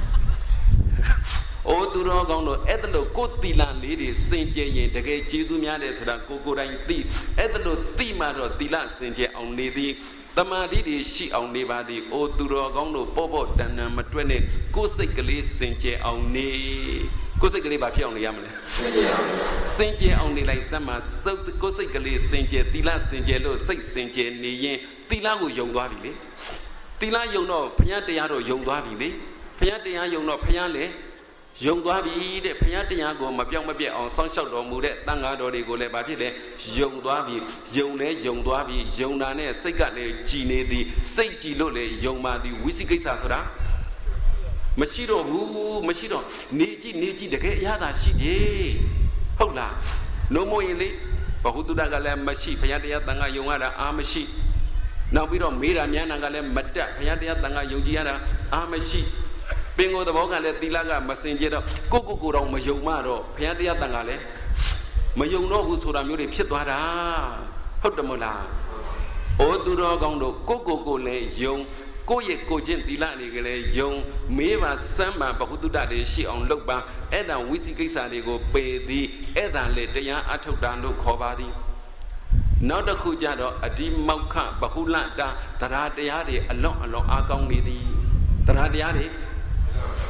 အိုးသူတော်ကောင်းတို့အဲ့ဒါလို့ကိုယ်သီလလေးတွေစင်ကြယ်ရင်တကယ်ကျေးဇူးများတယ်ဆိုတာကိုကိုယ်တိုင်သိအဲ့ဒါလို့သိမှတော့သီလစင်ကြယ်အောင်နေသည်တမာတိတွေရှိအောင်နေပါသည်အိုးသူတော်ကောင်းတို့ပေါ့ပေါ့တန်တန်မတွက်နဲ့ကိုယ်စိတ်ကလေးစင်ကြယ်အောင်နေကိုယ်စိတ်ကလေးဘာဖြစ်အောင်နေရမလဲစင်ကြယ်အောင်နေလိုက်စမ်းမှာကိုယ်စိတ်ကလေးစင်ကြယ်သီလစင်ကြယ်လို့စိတ်စင်ကြယ်နေရင်သီလကိုယုံသွားပြီလေသီလယုံတော့ဘုရားတရားတော့ယုံသွားပြီလေဘုရားတရားယုံတော့ဘုရားလည်းယုံသွားပြီတဲ့ဘုရားတရားကိုမပြောင်းမပြတ်အောင်စောင့်ရှောက်တော်မူတဲ့တန်ဃာတော်တွေကိုလည်းဘာဖြစ်လဲယုံသွားပြီယုံလဲယုံသွားပြီယုံတာနဲ့စိတ်ကလည်းကြည်နေသည်စိတ်ကြည်လို့လည်းယုံပါသည်ဝိသိကိစ္စဆိုတာမရှိတော့ဘူးမရှိတော့နေကြည့်နေကြည့်တကယ်အရသာရှိတယ်ဟုတ်လားနို့မို့ရင်လေဘ ഹു တုတ္တကလည်းမရှိဘုရားတရားတန်ဃာယုံရတာအားမရှိနောက်ပြီးတော့မေးတာများနာကလည်းမတက်ဘုရားတရားတန်ခါယုံကြည်ရတာအားမရှိပင်ကိုယ်သဘောကလည်းသီလကမစင်ကြတော့ကိုကိုကိုတော့မယုံမှတော့ဘုရားတရားတန်ခါလည်းမယုံတော့ဘူးဆိုတာမျိုးတွေဖြစ်သွားတာဟုတ်တယ်မလားအိုးသူတော်ကောင်းတို့ကိုကိုကိုလည်းယုံကိုယ့်ရဲ့ကိုချင်းသီလတွေကလည်းယုံမေးပါစမ်းပါဘ ഹു တုတ္တတွေရှိအောင်လုပ်ပါအဲ့ဒါဝိသိကိစ္စတွေကိုပေသည်အဲ့ဒါလေတရားအထုတ်တာလို့ခေါ်ပါသည်နောက်တစ်ခုကြတော့အဒီမောက္ခဘ ഹു လတာတရားတရားတွေအလွန်အလွန်အားကောင်းနေသည်တရားတရားတွေ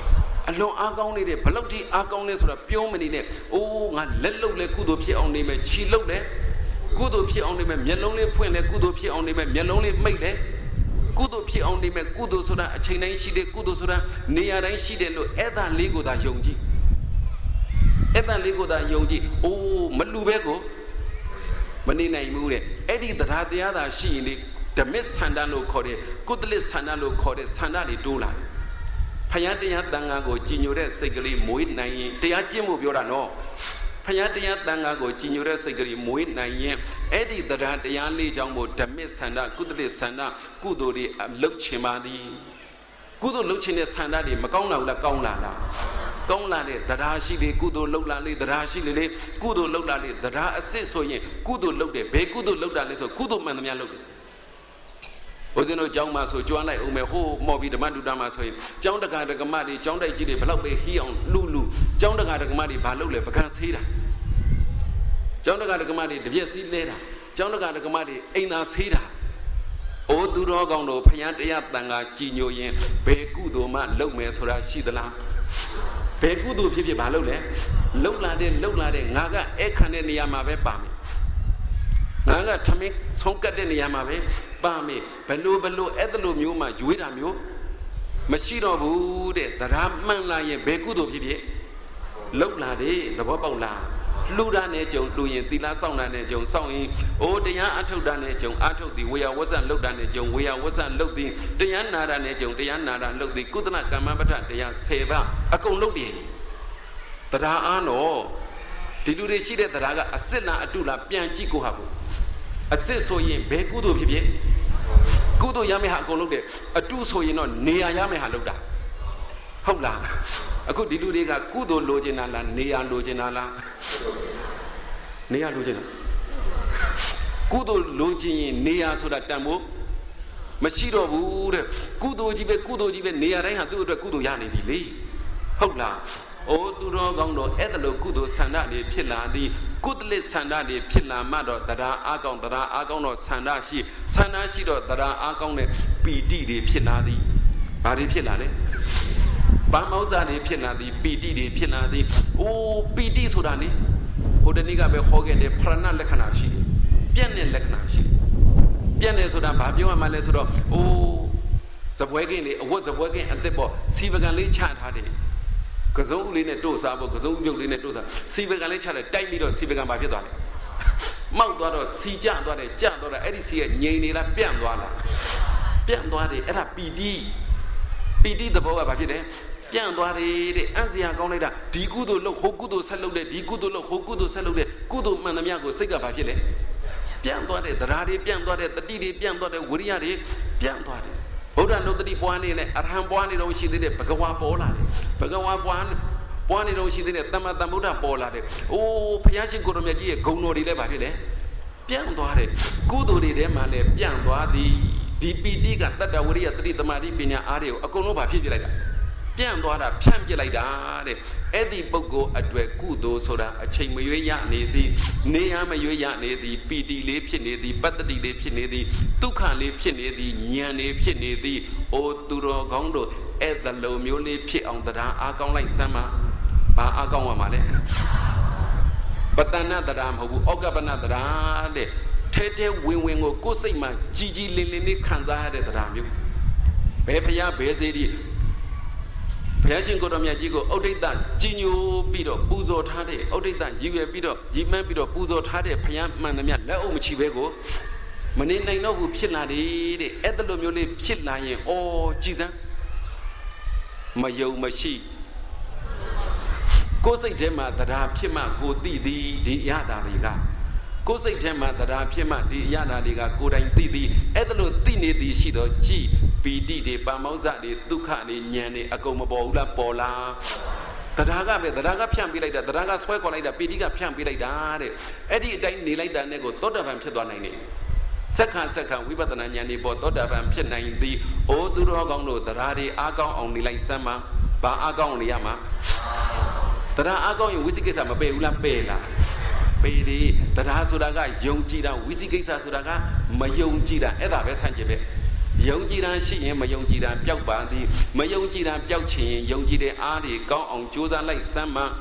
အလွန်အားကောင်းနေတဲ့ဘလောက်ထိအားကောင်းလဲဆိုတာပြောမနေနဲ့အိုးငါလက်လုံးလဲကုသိုလ်ဖြစ်အောင်နေမယ်ခြေလုံးလဲကုသိုလ်ဖြစ်အောင်နေမယ်မျက်လုံးလေးဖွင့်လဲကုသိုလ်ဖြစ်အောင်နေမယ်မျက်လုံးလေးမိတ်လဲကုသိုလ်ဖြစ်အောင်နေမယ်ကုသိုလ်ဆိုတာအချိန်တိုင်းရှိတယ်ကုသိုလ်ဆိုတာနေရာတိုင်းရှိတယ်လို့အဲ့ဒါလေးကိုသာယုံကြည်အဲ့ဒါလေးကိုသာယုံကြည်အိုးမလူပဲကိုမနေနိုင်ဘူးတဲ့အဲ့ဒီတရားတရားသာရှိရင်လေဓမ္မဆန္ဒလို့ခေါ်တဲ့ကုသလဆန္ဒလို့ခေါ်တဲ့ဆန္ဒတွေတိုးလာတယ်ဖယားတရားတန်ခါကိုကြည်ညိုတဲ့စိတ်ကလေးမွေးနိုင်ရင်တရားကျင့်ဖို့ပြောတာနော်ဖယားတရားတန်ခါကိုကြည်ညိုတဲ့စိတ်ကလေးမွေးနိုင်ရင်အဲ့ဒီတရားတရားလေးကြောင့်မို့ဓမ္မဆန္ဒကုသလဆန္ဒကုသိုလ်တွေလှုပ်ချင်ပါသည်ကုသိုလ်လှုပ်ချင်တဲ့ဆန္ဒတွေမကောင်းလာဘူးလားကောင်းလာလားကောင်းလာတဲ့တရားရှိလေကုသိုလ်လှုပ်လာလေတရားရှိလေလေကုသိုလ်လှုပ်လာလေတရားအစစ်ဆိုရင်ကုသိုလ်လှုပ်တယ်ဘယ်ကုသိုလ်လှုပ်တာလဲဆိုကုသိုလ်မှန်သမျှလှုပ်တယ်ဘုဇင်းတို့ကျောင်းမှာဆိုကြွားလိုက်အောင်မယ်ဟိုးမော်ပြီးဓမ္မတူတာမှာဆိုရင်ကျောင်းတက္ကရာဓမ္မတွေကျောင်းတိုက်ကြီးတွေဘလောက်ပဲဟီးအောင်လူလူကျောင်းတက္ကရာဓမ္မတွေဘာလုပ်လဲပကံဆေးတာကျောင်းတက္ကရာဓမ္မတွေတပြက်စီးလဲတာကျောင်းတက္ကရာဓမ္မတွေအိမ်သာဆေးတာအိုးသူတော်ကောင်းတို့ဖယားတရားတန်ခါကြည်ညိုရင်ဘယ်ကုသိုလ်မှလုပ်မယ်ဆိုတာရှိသလားဘယ်ကုသိုလ်ဖြစ်ဖြစ်ဘာလုပ်လဲလှုပ်လာတဲ့လှုပ်လာတဲ့ငါကအဲ့ခံတဲ့နေရာမှာပဲပါမယ်ငါကထမင်းဆုံးကတ်တဲ့နေရာမှာပဲပါမယ်ဘလို့ဘလို့အဲ့လိုမျိုးမှရွေးတာမျိုးမရှိတော့ဘူးတဲ့တရားမှန်လာရင်ဘယ်ကုသိုလ်ဖြစ်ဖြစ်လှုပ်လာတဲ့သဘောပေါက်လားလှူတာနဲ့ကြုံလှူရင်သီလစောင့်တာနဲ့ကြုံစောင့်ရင်အိုးတရားအထုတ်တာနဲ့ကြုံအထုတ်သည်ဝေယဝဇ္ဇလှုပ်တာနဲ့ကြုံဝေယဝဇ္ဇလှုပ်သည်တရားနာတာနဲ့ကြုံတရားနာတာလှုပ်သည်ကုသလကမ္မပဋ္ဌတရားဆယ်ပါးအကုန်လှုပ်တယ်တရားအားတော့ဒီလူတွေရှိတဲ့တရားကအစစ်လားအတုလားပြန်ကြည့်ကိုဟာဘူးအစစ်ဆိုရင်ဘယ်ကုသိုလ်ဖြစ်ဖြစ်ကုသိုလ်ရမယ့်ဟာအကုန်လုပ်တယ်အတုဆိုရင်တော့နေရာရမယ့်ဟာလုပ်တာဟုတ်လားအခုဒီလူတွေကကုသိုလ်လိုချင်တာလားနေရာလိုချင်တာလားနေရာလိုချင်တာကုသိုလ်လိုချင်ရင်နေရာဆိုတာတန်ဖို့မရှိတော့ဘူးတဲ့ကုသိုလ်ကြီးပဲကုသိုလ်ကြီးပဲနေရာတိုင်းဟာသူ့အတွက်ကုသိုလ်ရနေပြီလေဟုတ်လားအိုးသူတော်ကောင်းတော့အဲ့ဒါလိုကုသိုလ်ဆန္ဒတွေဖြစ်လာသည်ကုသလဆန္ဒတွေဖြစ်လာမှတော့တရားအားကောင်းတရားအားကောင်းတော့ဆန္ဒရှိဆန္ဒရှိတော့တရားအားကောင်းတဲ့ပီတိတွေဖြစ်လာသည်ဘာတွေဖြစ်လာလဲဘာမောဇ္ဇာတွေဖြစ်လာသည်ပီတိတွေဖြစ်လာသည်အိုးပီတိဆိုတာလေဟိုတနေ့ကပဲခေါ်ခဲ့တဲ့ပရဏလက္ခဏာရှိတယ်ပြည့်တဲ့လက္ခဏာရှိတယ်ပြည့်တယ်ဆိုတာဘာပြောရမှလဲဆိုတော့အိုးဇပွဲကင်းလေအဝတ်ဇပွဲကင်းအသက်ပေါ့စီပကံလေးချထားတယ်ကစုံဦးလေးနဲ့တို့စားဖို့ကစုံပြုတ်လေးနဲ့တို့စားစီပကံလေးချတယ်တိုက်ပြီးတော့စီပကံဘာဖြစ်သွားလဲမောက်သွားတော့စီကျသွားတယ်ကြသွားတယ်အဲ့ဒီစီကငြိမ်နေလားပြန့်သွားလားပြန့်သွားတယ်အဲ့ဒါပီတိပီတိသဘောကဘာဖြစ်လဲပြန့်သွားတယ်တဲ့အံ့စရာကောင်းလိုက်တာဒီကုသိုလ်လုပ်ဟိုကုသိုလ်ဆက်လုပ်တဲ့ဒီကုသိုလ်လုပ်ဟိုကုသိုလ်ဆက်လုပ်တဲ့ကုသိုလ်မှန်သမျှကိုစိတ်ကဘာဖြစ်လဲပြန့်သွားတယ်တရားတွေပြန့်သွားတယ်တတိတွေပြန့်သွားတယ်ဝိရိယတွေပြန့်သွားတယ်ဗုဒ္ဓနုတ္တိပွားနေနဲ့အရဟံပွားနေတော့ရှိသေးတယ်ဘဂဝါပေါ်လာတယ်ဘဂဝါပွားပွားနေတော့ရှိသေးတယ်တမ္မာတမ္ဗုဒ္ဓပေါ်လာတယ်အိုးဘုရားရှင်ကိုရမြတ်ကြီးရဲ့ဂုဏ်တော်တွေလည်းဘာဖြစ်လဲပြန့်သွားတယ်ကုသိုလ်တွေထဲမှာလည်းပြန့်သွားသည်ဒီပီတိကတတ္တဝရိယတတိတမာတိပညာအားတွေကိုအကုန်လုံးဘာဖြစ်ပြလိုက်တာပြန့်သွားတာဖြန့်ပြလိုက်တာတဲ့အဲ့ဒီပုဂ္ဂိုလ်အတွက်ကုသိုလ်ဆိုတာအချိန်မရွေးရနေသည်နေရမရွေးရနေသည်ပီတိလေးဖြစ်နေသည်ပတ္တိလေးဖြစ်နေသည်ဒုက္ခလေးဖြစ်နေသည်ဉာဏ်လေးဖြစ်နေသည်အိုသူတော်ကောင်းတို့အဲ့ဒါလိုမျိုးလေးဖြစ်အောင်တရားအားကောင်းလိုက်စမ်းပါဘာအားကောင်းရမှာလဲပတ္တနာတရားမဟုတ်ဘူးဩကပ္ပနတရားတဲ့ထဲထဲဝင်ဝင်ကိုကိုယ်စိတ်မှာကြည်ကြည်လင်းလင်းလေးခံစားရတဲ့တရားမျိုးဘယ်ဖျားဘယ်စေတီဘုရားရှင်ကိုတော်မြတ်ကြီးကိုဩဒိဋ္ဌကြီးညိုပြီးတော့ပူဇော်ထားတဲ့ဩဒိဋ္ဌရည်ရွယ်ပြီးတော့ရည်မှန်းပြီးတော့ပူဇော်ထားတဲ့ဘုရားမှန်သမျှလက်အုပ်မချီပဲကိုမနေနိုင်တော့ဘူးဖြစ်လာတယ်တဲ့အဲ့ဒါလိုမျိုးလေးဖြစ်လာရင်ဩကြည်စမ်းမယုံမရှိကိုယ်စိတ်ထဲမှာတရားဖြစ်မှကိုသိသည်ဒီရတာတွေကကိုယ်စိတ်ထဲမှာတရားဖြစ်မှဒီရတာတွေကကိုယ်တိုင်သိသည်အဲ့ဒါလိုသိနေသည်ရှိတော့ကြည်ပီတိတွေပါမောဇ္ဇတွေဒုက္ခတွေဉာဏ်တွေအကုန်မပေါ်ဘူးလားပေါ်လားတရားကပဲတရားကဖြန့်ပြလိုက်တာတရားကဆွဲခေါ်လိုက်တာပီတိကဖြန့်ပြလိုက်တာတဲ့အဲ့ဒီအတိုင်းနေလိုက်တာနဲ့ကိုသောတာပန်ဖြစ်သွားနိုင်တယ်စက္ခစက္ခဝိပဿနာဉာဏ်တွေပေါ်သောတာပန်ဖြစ်နိုင်သည်အိုသူတော်ကောင်းတို့တရားတွေအားကောင်းအောင်နေလိုက်စမ်းပါဘာအားကောင်းနေရမှာတရားအားကောင်းရင်ဝိသိကိစ္စမပယ်ဘူးလားပယ်လားပေဒီတရားဆိုတာကယုံကြည်တာဝိသိကိစ္စဆိုတာကမယုံကြည်တာအဲ့ဒါပဲဆန့်ကျင်ပဲယုံကြည်တာရှိရင်မယုံကြည်တာပျောက်ပါသည်မယုံကြည်တာပျောက်ချင်ယုံကြည်တဲ့အားတွေကောင်းအောင်ကြိုးစားလိုက်စမ်းမှ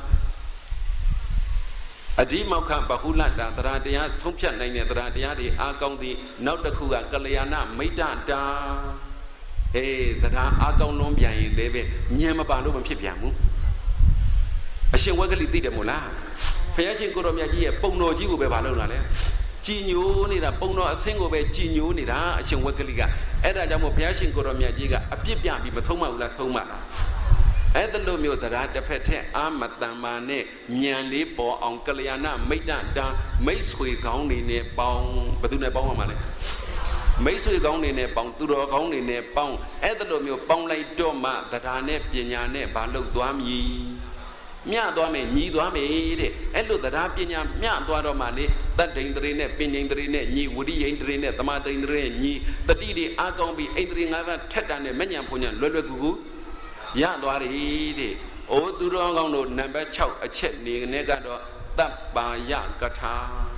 အဓိမောက္ခဘဟုလတ္တသရတရားဆုံးဖြတ်နိုင်တဲ့သရတရားတွေအားကောင်းသည်နောက်တစ်ခုကကလျာဏမိတ်တတာအေးသရအားကောင်းလုံးပြန်ရင်လည်းပဲဉာဏ်မပါလို့မဖြစ်ပြန်ဘူးအရှင်ဝက်ကလေးသိတယ်မို့လားဘုရားရှင်ကိုရောမြတ်ကြီးရဲ့ပုံတော်ကြီးကိုပဲမလုပ်တာလေကြည်ညိုနေတာပုံတော်အဆင်းကိုပဲကြည်ညိုနေတာအရှင်ဝက်ကလေးကအဲ့ဒါကြောင့်မို့ဘုရားရှင်ကိုရောမြတ်ကြီးကအပြစ်ပြပြီးမဆုံးမဘူးလားဆုံးမလားအဲ့ဒါလိုမျိုးတရားတစ်ဖက်ထက်အာမတန်မာနဲ့ဉာဏ်လေးပေါ်အောင်ကလျာဏမိတ်တတာမိတ်ဆွေကောင်းနေနဲ့ပေါင်းဘယ်သူနဲ့ပေါင်းရမှာလဲမိတ်ဆွေကောင်းနေနဲ့ပေါင်းသူတော်ကောင်းနေနဲ့ပေါင်းအဲ့ဒါလိုမျိုးပေါင်းလိုက်တော့မှတရားနဲ့ပညာနဲ့ဘာလို့သွားမည်မြတ်သွားမယ်ညီသွားမယ်တဲ့အဲ့လိုတရားပညာမြတ်သွားတော့မှလေတတ္တိန်တရေနဲ့ပင်ငိန်တရေနဲ့ညီဝိရိယိန်တရေနဲ့သမာတိန်တရေနဲ့ညီတတိတွေအားကောင်းပြီးအိန္ဒြေငါးပါးထက်တာနဲ့မညံဖုန်ညံလွယ်လွယ်ကူကူရသွားတယ်တဲ့။အိုသူတော်ကောင်းတို့နံပါတ်၆အချက်နေနဲ့ကတော့တပ္ပါယကထာ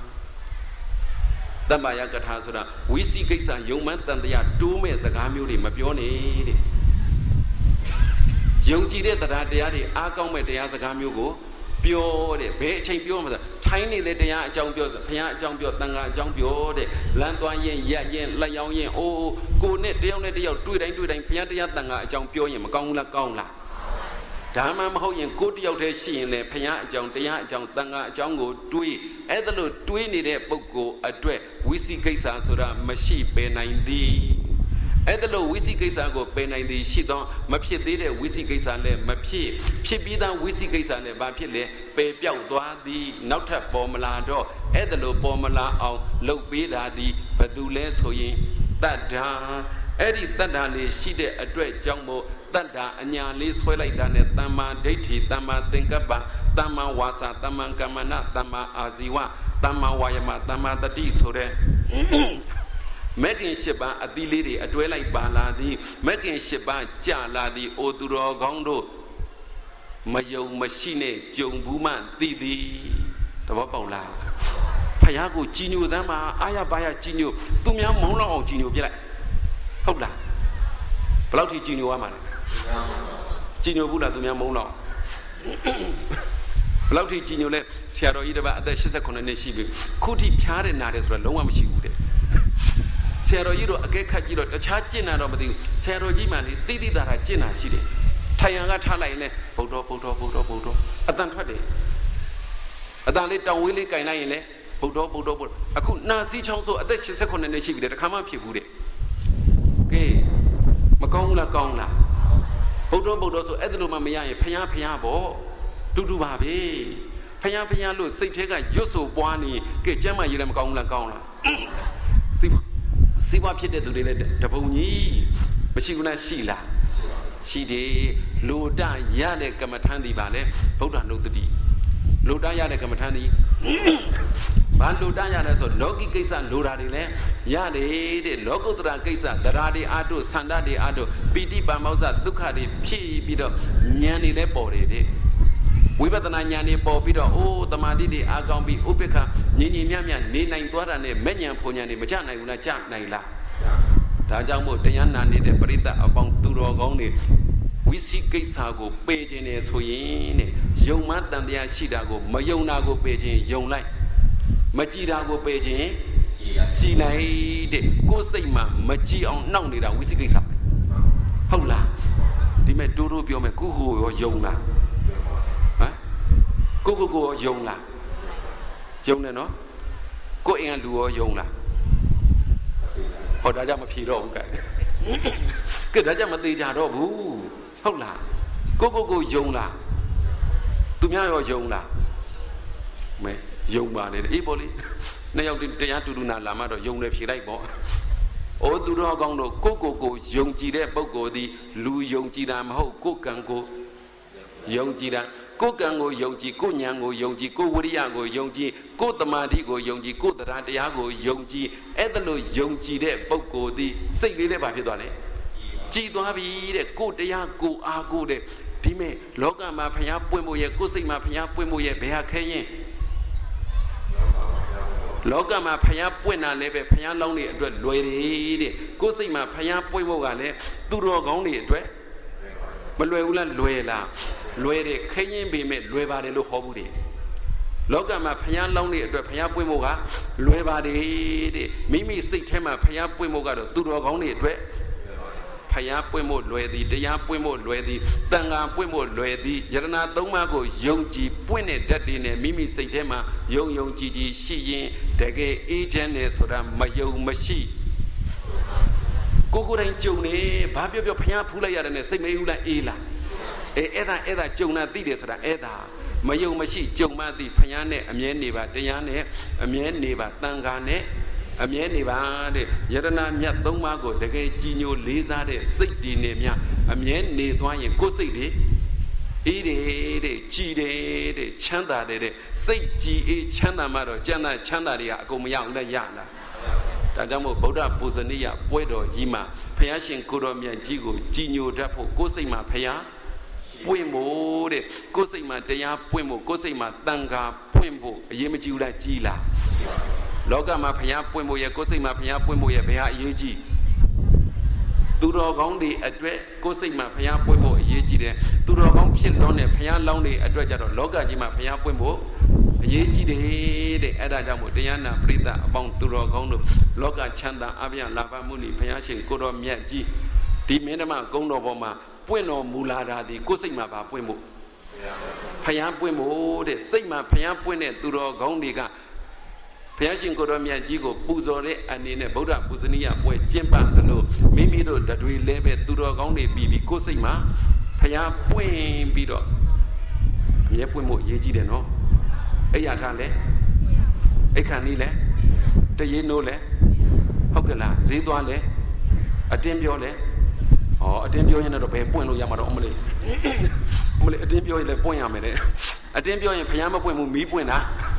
တပ္ပါယကထာဆိုတာဝိသိကိစ္စယုံမှန်းတန်တရားတိုးမဲ့စကားမျိုးတွေမပြောနဲ့တဲ့။ယုံကြည်တဲ့တရားတရားတွေအားကောင်းမဲ့တရားစကားမျိုးကိုပြောတဲ့ဘယ်အချိန်ပြောမှာလဲထိုင်းနေလေတရားအကြောင်းပြောဘုရားအကြောင်းပြောတန်ခါအကြောင်းပြောတဲ့လမ်းသွားရင်ရက်ရင်လက်ရောင်းရင်အိုးကိုနဲ့တယောက်နဲ့တယောက်တွေ့တိုင်းတွေ့တိုင်းဘုရားတရားတန်ခါအကြောင်းပြောရင်မကောင်းဘူးလားကောင်းလားဒါမှမဟုတ်ရင်ကိုတယောက်တည်းရှိရင်လေဘုရားအကြောင်းတရားအကြောင်းတန်ခါအကြောင်းကိုတွေးအဲ့ဒါလို့တွေးနေတဲ့ပုဂ္ဂိုလ်အတွက်ဝိသိကိစ္စဆိုတာမရှိပေနိုင်သည်အဲ့ဒါလို့ဝိသိကိစ္စကိုပယ်နိုင်သည်ရှိသောမဖြစ်သေးတဲ့ဝိသိကိစ္စလည်းမဖြစ်ဖြစ်ပြီးသားဝိသိကိစ္စလည်းဘာဖြစ်လဲပယ်ပြောက်သွားသည်နောက်ထပ်ပေါ်မလာတော့အဲ့ဒါလို့ပေါ်မလာအောင်လှုပ်ပေးတာသည်ဘယ်သူလဲဆိုရင်တတ္တာအဲ့ဒီတတ္တာလေးရှိတဲ့အတွက်ကြောင့်မို့တတ္တာအညာလေးဆွဲလိုက်တာနဲ့တမ္မာဒိဋ္ဌိတမ္မာသင်္ကပ္ပတမ္မာဝါစာတမ္မာကမ္မနာတမ္မာအာဇီဝတမ္မာဝါယမတမ္မာတတိဆိုတဲ့မက်ကင်ရှစ်ပါးအသီးလေးတွေအတွဲလိုက်ပါလာသည်မက်ကင်ရှစ်ပါးကြာလာသည်အိုသူတော်ကောင်းတို့မယုံမရှိနဲ့ကြုံဘူးမှသိသည်တဘောပေါက်လားဖယားကိုကြည်ညိုစမ်းပါအာရပါရကြည်ညိုသူများမုန်းလောက်အောင်ကြည်ညိုပြလိုက်ဟုတ်လားဘယ်လောက်ထိကြည်ညိုရမှာလဲကြည်ညိုဘူးလားသူများမုန်းလောက်ဘယ်လောက်ထိကြည်ညိုလဲဆရာတော်ကြီးတပတ်အသက်၈၉နှစ်ရှိပြီခုထိဖြားတဲ့နာတယ်ဆိုတော့လုံးဝမရှိဘူးတဲ့ဆရာတော်ကြီးတို့အကဲခတ်ကြည့်တော့တခြားကျင့်တာတော့မသိဘူးဆရာတော်ကြီးမှလေတိတိတာတာကျင့်တာရှိတယ်ထိုင်ရန်ကထားလိုက်ရင်လည်းဘုဒ္ဓဘုဒ္ဓဘုဒ္ဓဘုဒ္ဓအတန်ထွက်တယ်အတန်လေးတောင်ဝေးလေးကင်လိုက်ရင်လည်းဘုဒ္ဓဘုဒ္ဓဘုဒ္ဓအခုနာစီချောင်းဆိုအသက်၈၉နှစ်ရှိပြီတဲ့တခါမှဖြစ်ဘူးတဲ့ကဲမကောင်းဘူးလားကောင်းလားဘုဒ္ဓဘုဒ္ဓဆိုအဲ့ဒါလိုမှမရရင်ဖျားဖျားပေါ့တူတူပါပဲဖျားဖျားလို့စိတ်ထဲကရွတ်ဆိုပွားနေကဲကျမ်းမာရေးလည်းမကောင်းဘူးလားကောင်းလားစိတ်စီးပွားဖြစ်တဲ့သူတွေလည်းတပုံကြီးမရှိဘူးလားရှိလားရှိတယ်လိုတရတဲ့ကမ္မထမ်းဒီပါလေဗုဒ္ဓနုတ္တိလိုတရတဲ့ကမ္မထမ်းဒီဘာလိုတရလဲဆိုလောကီကိစ္စလိုတာတွေလည်းရတယ်တဲ့လောကုတ္တရာကိစ္စသရာတွေအားတို့ဆန္ဒတွေအားတို့ပီတိပါမောဇဒုက္ခတွေဖြစ်ပြီးတော့ဉာဏ်တွေလည်းပေါ်တယ်တဲ့ဝိပဿနာဉာဏ်တွေပေါ်ပြီးတော့အိုးတမာတိတွေအားကောင်းပြီးဥပိ္ပခညီညီမြမြနေနိုင်သွားတာနဲ့မဲ့ဉာဏ်ဖုန်ဉာဏ်တွေမကြနိုင်ဘူးလားကြနိုင်လားဒါကြောင့်မို့တရားနာနေတဲ့ပရိသတ်အပေါင်းသူတော်ကောင်းတွေဝိသိကိစ္စကိုပယ်ခြင်းနဲ့ဆိုရင်တဲ့ယုံမှတန်တရားရှိတာကိုမယုံတာကိုပယ်ခြင်းယုံလိုက်မကြည်တာကိုပယ်ခြင်းကြည်လိုက်တဲ့ကိုယ်စိတ်မှာမကြည်အောင်နှောင့်နေတာဝိသိကိစ္စဟုတ်လားဒီမဲ့တိုးတိုးပြောမယ်ကုခုရောယုံလားကိုကိုကိုယုံလားယုံတယ်နော်ကိုအင်ကလူရောယုံလားဟောဒါကြောင့်မဖြေတော့ဘူးကဲကဲဒါကြောင့်မသေးကြတော့ဘူးဟုတ်လားကိုကိုကိုယုံလားသူများရောယုံလားမဲယုံပါလေအေးပေါ့လေနှစ်ယောက်တရားတူတူနာလာမှတော့ယုံတယ်ဖြေလိုက်ပေါ့အိုသူတော်ကောင်းတို့ကိုကိုကိုယုံကြည်တဲ့ပုဂ္ဂိုလ်သည်လူယုံကြည်တာမဟုတ်ကိုကံကိုယုံကြည်တာကိုယ်ကံကိုယုံကြည်ကိုဉာဏ်ကိုယုံကြည်ကိုဝိရိယကိုယုံကြည်ကိုတမာတိကိုယုံကြည်ကိုတရားတရားကိုယုံကြည်အဲ့ဒါလို့ယုံကြည်တဲ့ပုဂ္ဂိုလ်သည်စိတ်လေးလည်းဘာဖြစ်သွားလဲကြည်သွားပြီတဲ့ကိုတရားကိုအားကိုတဲ့ဒီမဲ့လောကမှာဖျားပွင့်ဖို့ရဲ့ကိုစိတ်မှာဖျားပွင့်ဖို့ရဲ့ဘယ်ဟာခဲရင်ဟလောကမှာဖယားပွင့်တာလည်းပဲဖယားလောင်းတွေအတွက်လွယ်တယ်တဲ့ကိုယ်စိတ်မှာဖယားပွင့်ဖို့ကလည်းသူတော်ကောင်းတွေအတွက်မလွယ်ဘူးလားလွယ်လားလွယ်တယ်ခရင်ပေမဲ့လွယ်ပါတယ်လို့ဟောဘူးတယ်လောကမှာဖယားလောင်းတွေအတွက်ဖယားပွင့်ဖို့ကလွယ်ပါတယ်တဲ့မိမိစိတ်ထဲမှာဖယားပွင့်ဖို့ကတော့သူတော်ကောင်းတွေအတွက်ဖယားပွင့်ဖို့လွယ်သည်တရားပွင့်ဖို့လွယ်သည်တန်ခါပွင့်ဖို့လွယ်သည်ယရဏသုံးပါးကိုယုံကြည်ပွင့်တဲ့ဓာတ်တွေနဲ့မိမိစိတ်ထဲမှာယုံယုံကြည်ကြည်ရှိရင်တကယ်အေးချမ်းတယ်ဆိုတာမယုံမရှိကိုကိုယ်တိုင်ကြုံနေဘာပြောပြောဖယားဖူးလိုက်ရတယ်နဲ့စိတ်မအေးဘူးလားအေးလားအဲအဲ့ဒါအဲ့ဒါကြုံတာသိတယ်ဆိုတာအဲ့ဒါမယုံမရှိကြုံမှသိဖယားနဲ့အမြဲနေပါတရားနဲ့အမြဲနေပါတန်ခါနဲ့အမြဲနေပါတဲ့ယရဏမြတ်သုံးပါးကိုတကယ်ကြည်ညိုလေးစားတဲ့စိတ်တည်နေမြအမြဲနေသွားရင်ကိုယ်စိတ်တွေအေးတယ်တဲ့ကြည်တယ်တဲ့ချမ်းသာတယ်တဲ့စိတ်ကြည်အေးချမ်းသာမှတော့ကျန်တဲ့ချမ်းသာတွေကအကုန်မရအောင်လည်းရလားဒါကြောင့်မို့ဗုဒ္ဓပူဇနီယပွဲတော်ကြီးမှာဘုရားရှင်ကိုတော်မြတ်ကြီးကိုကြည်ညိုတတ်ဖို့ကိုယ်စိတ်မှာဘုရားပွင့်ဖို့တဲ့ကိုယ်စိတ်မှာတရားပွင့်ဖို့ကိုယ်စိတ်မှာတန်ခါပွင့်ဖို့အရေးမကြီးဘူးလားကြီးလားလောကမှာဘုရားပွင့်ဖို့ရဲ့ကိုယ်စိတ်မှာဘုရားပွင့်ဖို့ရဲ့ဘယ်ဟာအရေးကြီးသူတော်ကောင်းတွေအတွက်ကိုယ်စိတ်မှာဘုရားပွင့်ဖို့အရေးကြီးတယ်သူတော်ကောင်းဖြစ်လွန်းတဲ့ဘုရားလောင်းတွေအတွက်ကြတော့လောကကြီးမှာဘုရားပွင့်ဖို့အရေးကြီးတယ်တဲ့အဲ့ဒါကြောင့်မို့တရားနာပရိသတ်အပေါင်းသူတော်ကောင်းတို့လောကချမ်းသာအပြည့်လာပါမှုနေဘုရားရှင်ကိုတော်မြတ်ကြီးဒီမင်းဓမ္မကုန်းတော်ပေါ်မှာပွင့်တော်မူလာတာဒီကိုယ်စိတ်မှာပါပွင့်ဖို့ဘုရားပွင့်ဖို့တဲ့စိတ်မှာဘုရားပွင့်တဲ့သူတော်ကောင်းတွေကဘုရားရှင်ကိုတော်မြတ်ကြီးကိုပူဇော်တဲ့အနေနဲ့ဗုဒ္ဓပူဇနီယပွဲကျင့်ပသလိုမိမိတို့တတွေလဲပဲသူတော်ကောင်းတွေပြီးပြီးကိုယ်စိတ်မှာဘုရားပွင့်ပြီးတော့အမြဲပွင့်ဖို့အရေးကြီးတယ်နော်အဲ့ရထားလဲအဲ့ခံနီးလဲတရေနိုးလဲဟုတ်ကဲ့လားဈေးသွားလဲအတင်းပြောလဲဩအတင်းပြောရင်တော့ဘယ်ပွင့်လို့ရမှာတော့အမလေးအမလေးအတင်းပြောရင်လည်းပွင့်ရမယ်တဲ့အတင်းပြောရင်ဘုရားမပွင့်ဘူးမီးပွင့်တာ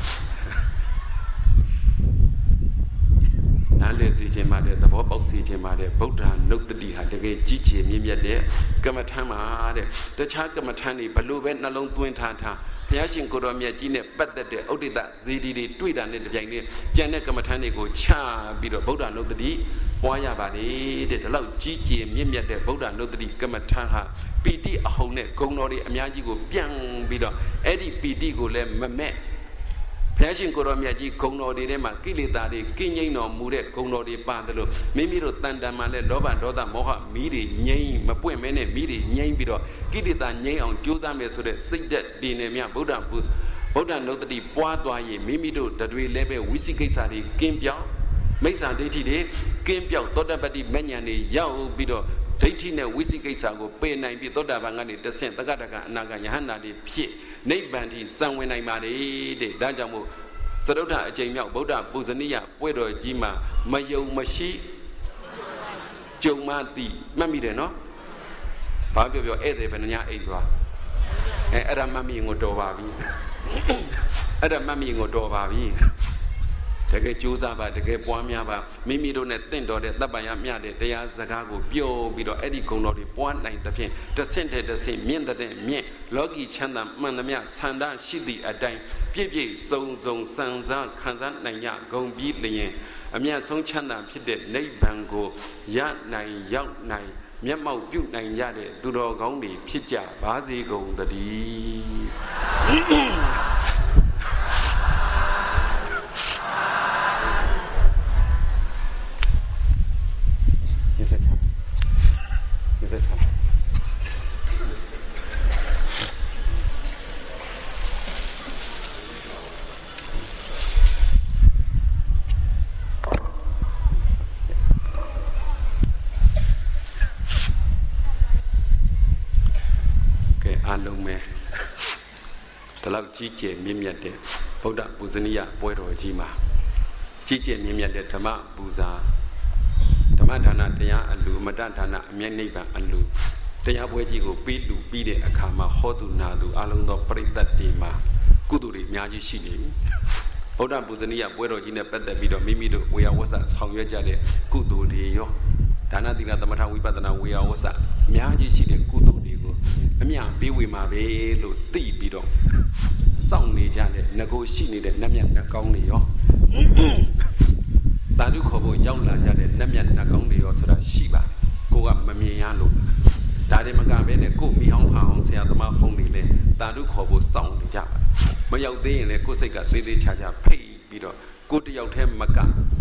နားလည်စေခြင်းပါတဲ့သဘောပေါက်စေခြင်းပါတဲ့ဗုဒ္ဓနုတ္တိဟာတကယ်ကြီးကျယ်မြင့်မြတ်တဲ့ကမ္မထမ်းပါတဲ့တခြားကမ္မထမ်းတွေဘလို့ပဲနှလုံးသွင်းထားထားဘုရားရှင်ကိုတော်မြတ်ကြီးနဲ့ပတ်သက်တဲ့ဥဒိတဇေဒီတွေတွေ့တာနဲ့တပြိုင်နက်ကျန်တဲ့ကမ္မထမ်းတွေကိုချပြီးတော့ဗုဒ္ဓနုတ္တိပွားရပါလေတဲ့ဒီလောက်ကြီးကျယ်မြင့်မြတ်တဲ့ဗုဒ္ဓနုတ္တိကမ္မထမ်းဟာပီတိအဟုန်နဲ့ဂုဏ်တော်တွေအများကြီးကိုပြန်ပြီးတော့အဲ့ဒီပီတိကိုလည်းမမဲ့ဘုရားရှင်ကိုတော်မြတ်ကြီးဂုဏ်တော်တွေထဲမှာကိလေသာတွေကင်းငြိမ်းတော်မူတဲ့ဂုဏ်တော်တွေပါတယ်လို့မိမိတို့တန်တန်မှလည်းလောဘဒေါသမောဟမီးတွေငြိမ်းမပွင့်မဲနဲ့မီးတွေငြိမ်းပြီးတော့ကိလေသာငြိမ်းအောင်ကြိုးစားမယ်ဆိုတဲ့စိတ်ဓာတ်ဒီနေမြဗုဒ္ဓဘုဗုဒ္ဓနုတ္တိပွားသွားရင်မိမိတို့တွေလည်းပဲဝိသိကိစ္စတွေကင်းပြောင်းမိစ္ဆာဒိဋ္ဌိတွေကင်းပြောင်းသောတပတ္တိမဉ္ဇဉ်တွေရောက်ပြီးတော့ဒိဋ္ဌိနဲ့ဝိသိကိစ္စကိုပယ်နိုင်ပြီးသောတာပန်ကနေတဆင့်တက္ကတကအနာဂယဟန္တာတွေဖြစ်နိဗ္ဗာန်ထိစံဝင်နိုင်ပါလေတဲ့ဒါကြောင့်မို့စရုဒ္ဓအကျိန်မြောက်ဗုဒ္ဓပူဇနီယပွဲတော်ကြီးမှာမယုံမရှိကြုံမှသိမှတ်မိတယ်နော်ဘာပြောပြောဧည့်သည်ဘယ်နှညအိတ်သွားအဲအဲ့ဒါမှတ်မိရင်ကိုတော်ပါပြီအဲ့ဒါမှတ်မိရင်ကိုတော်ပါပြီတကယ်ကြိုးစားပါတကယ်ပွားများပါမိမိတို့နဲ့တင့်တော်တဲ့တပ်ပံရမျှတဲ့တရားစကားကိုပြောပြီးတော့အဲ့ဒီဂုဏ်တော်တွေပွားနိုင်သဖြင့်တဆင့်တဲ့တဆင့်မြင့်တဲ့မြင့်လောကီချမ်းသာမှန်သမျှဆန္ဒရှိသည့်အတိုင်းပြည့်ပြည့်စုံစုံစံစားခံစားနိုင်ရဂုဏ်ပြီးလျင်အမြတ်ဆုံးချမ်းသာဖြစ်တဲ့နိဗ္ဗာန်ကိုရနိုင်ရောက်နိုင်မျက်မှောက်ပြုနိုင်ကြတဲ့သူတော်ကောင်းတွေဖြစ်ကြပါစေကုန်သတည်းအားလုံးပဲဒီလောက်ကြီးကျယ်မြင့်မြတ်တဲ့ဗုဒ္ဓပူဇနီယပွဲတော်ကြီးမှာကြီးကျယ်မြင့်မြတ်တဲ့ဓမ္မပူဇာဓမ္မဒါနတရားအလူမတ္တဒါနအမြတ်နိဗ္ဗာန်အလူတရားပွဲကြီးကိုပြီးလူပြီးတဲ့အခါမှာဟောသူနာသူအလုံးသောပရိသတ်တွေမှာကုသိုလ်တွေအများကြီးရှိနေပြီဗုဒ္ဓပူဇနီယပွဲတော်ကြီးနဲ့ပတ်သက်ပြီးတော့မိမိတို့ဝေယဝဆဆောင်ရွက်ကြတဲ့ကုသိုလ်တွေရောဒါနသီလသမထဝိပဿနာဝေယဝဆအများကြီးရှိတဲ့ကုသိုလ်တွေကိုအမြပေးဝေမှာပဲလို့သိပြီးတော့စောင့်နေကြတဲ့ငကိုရှိနေတဲ့နတ်မြတ်နှကောင်းတွေရောတာဓုခေါ်ဖို့ရောက်လာကြတဲ့နတ်မြတ်နတ်ကောင်းတွေရောဆိုတာရှိပါကိုကမမြင်ရလို့ဒါတွေမကဘဲနဲ့ကိုမိအောင်ဖအောင်ဆရာသမားဖုံးနေလဲတာဓုခေါ်ဖို့စောင့်နေကြပါမရောက်သေးရင်လည်းကိုစိတ်ကသေးသေးချာချာဖိတ်ပြီးတော့ကိုတယောက်တည်းမက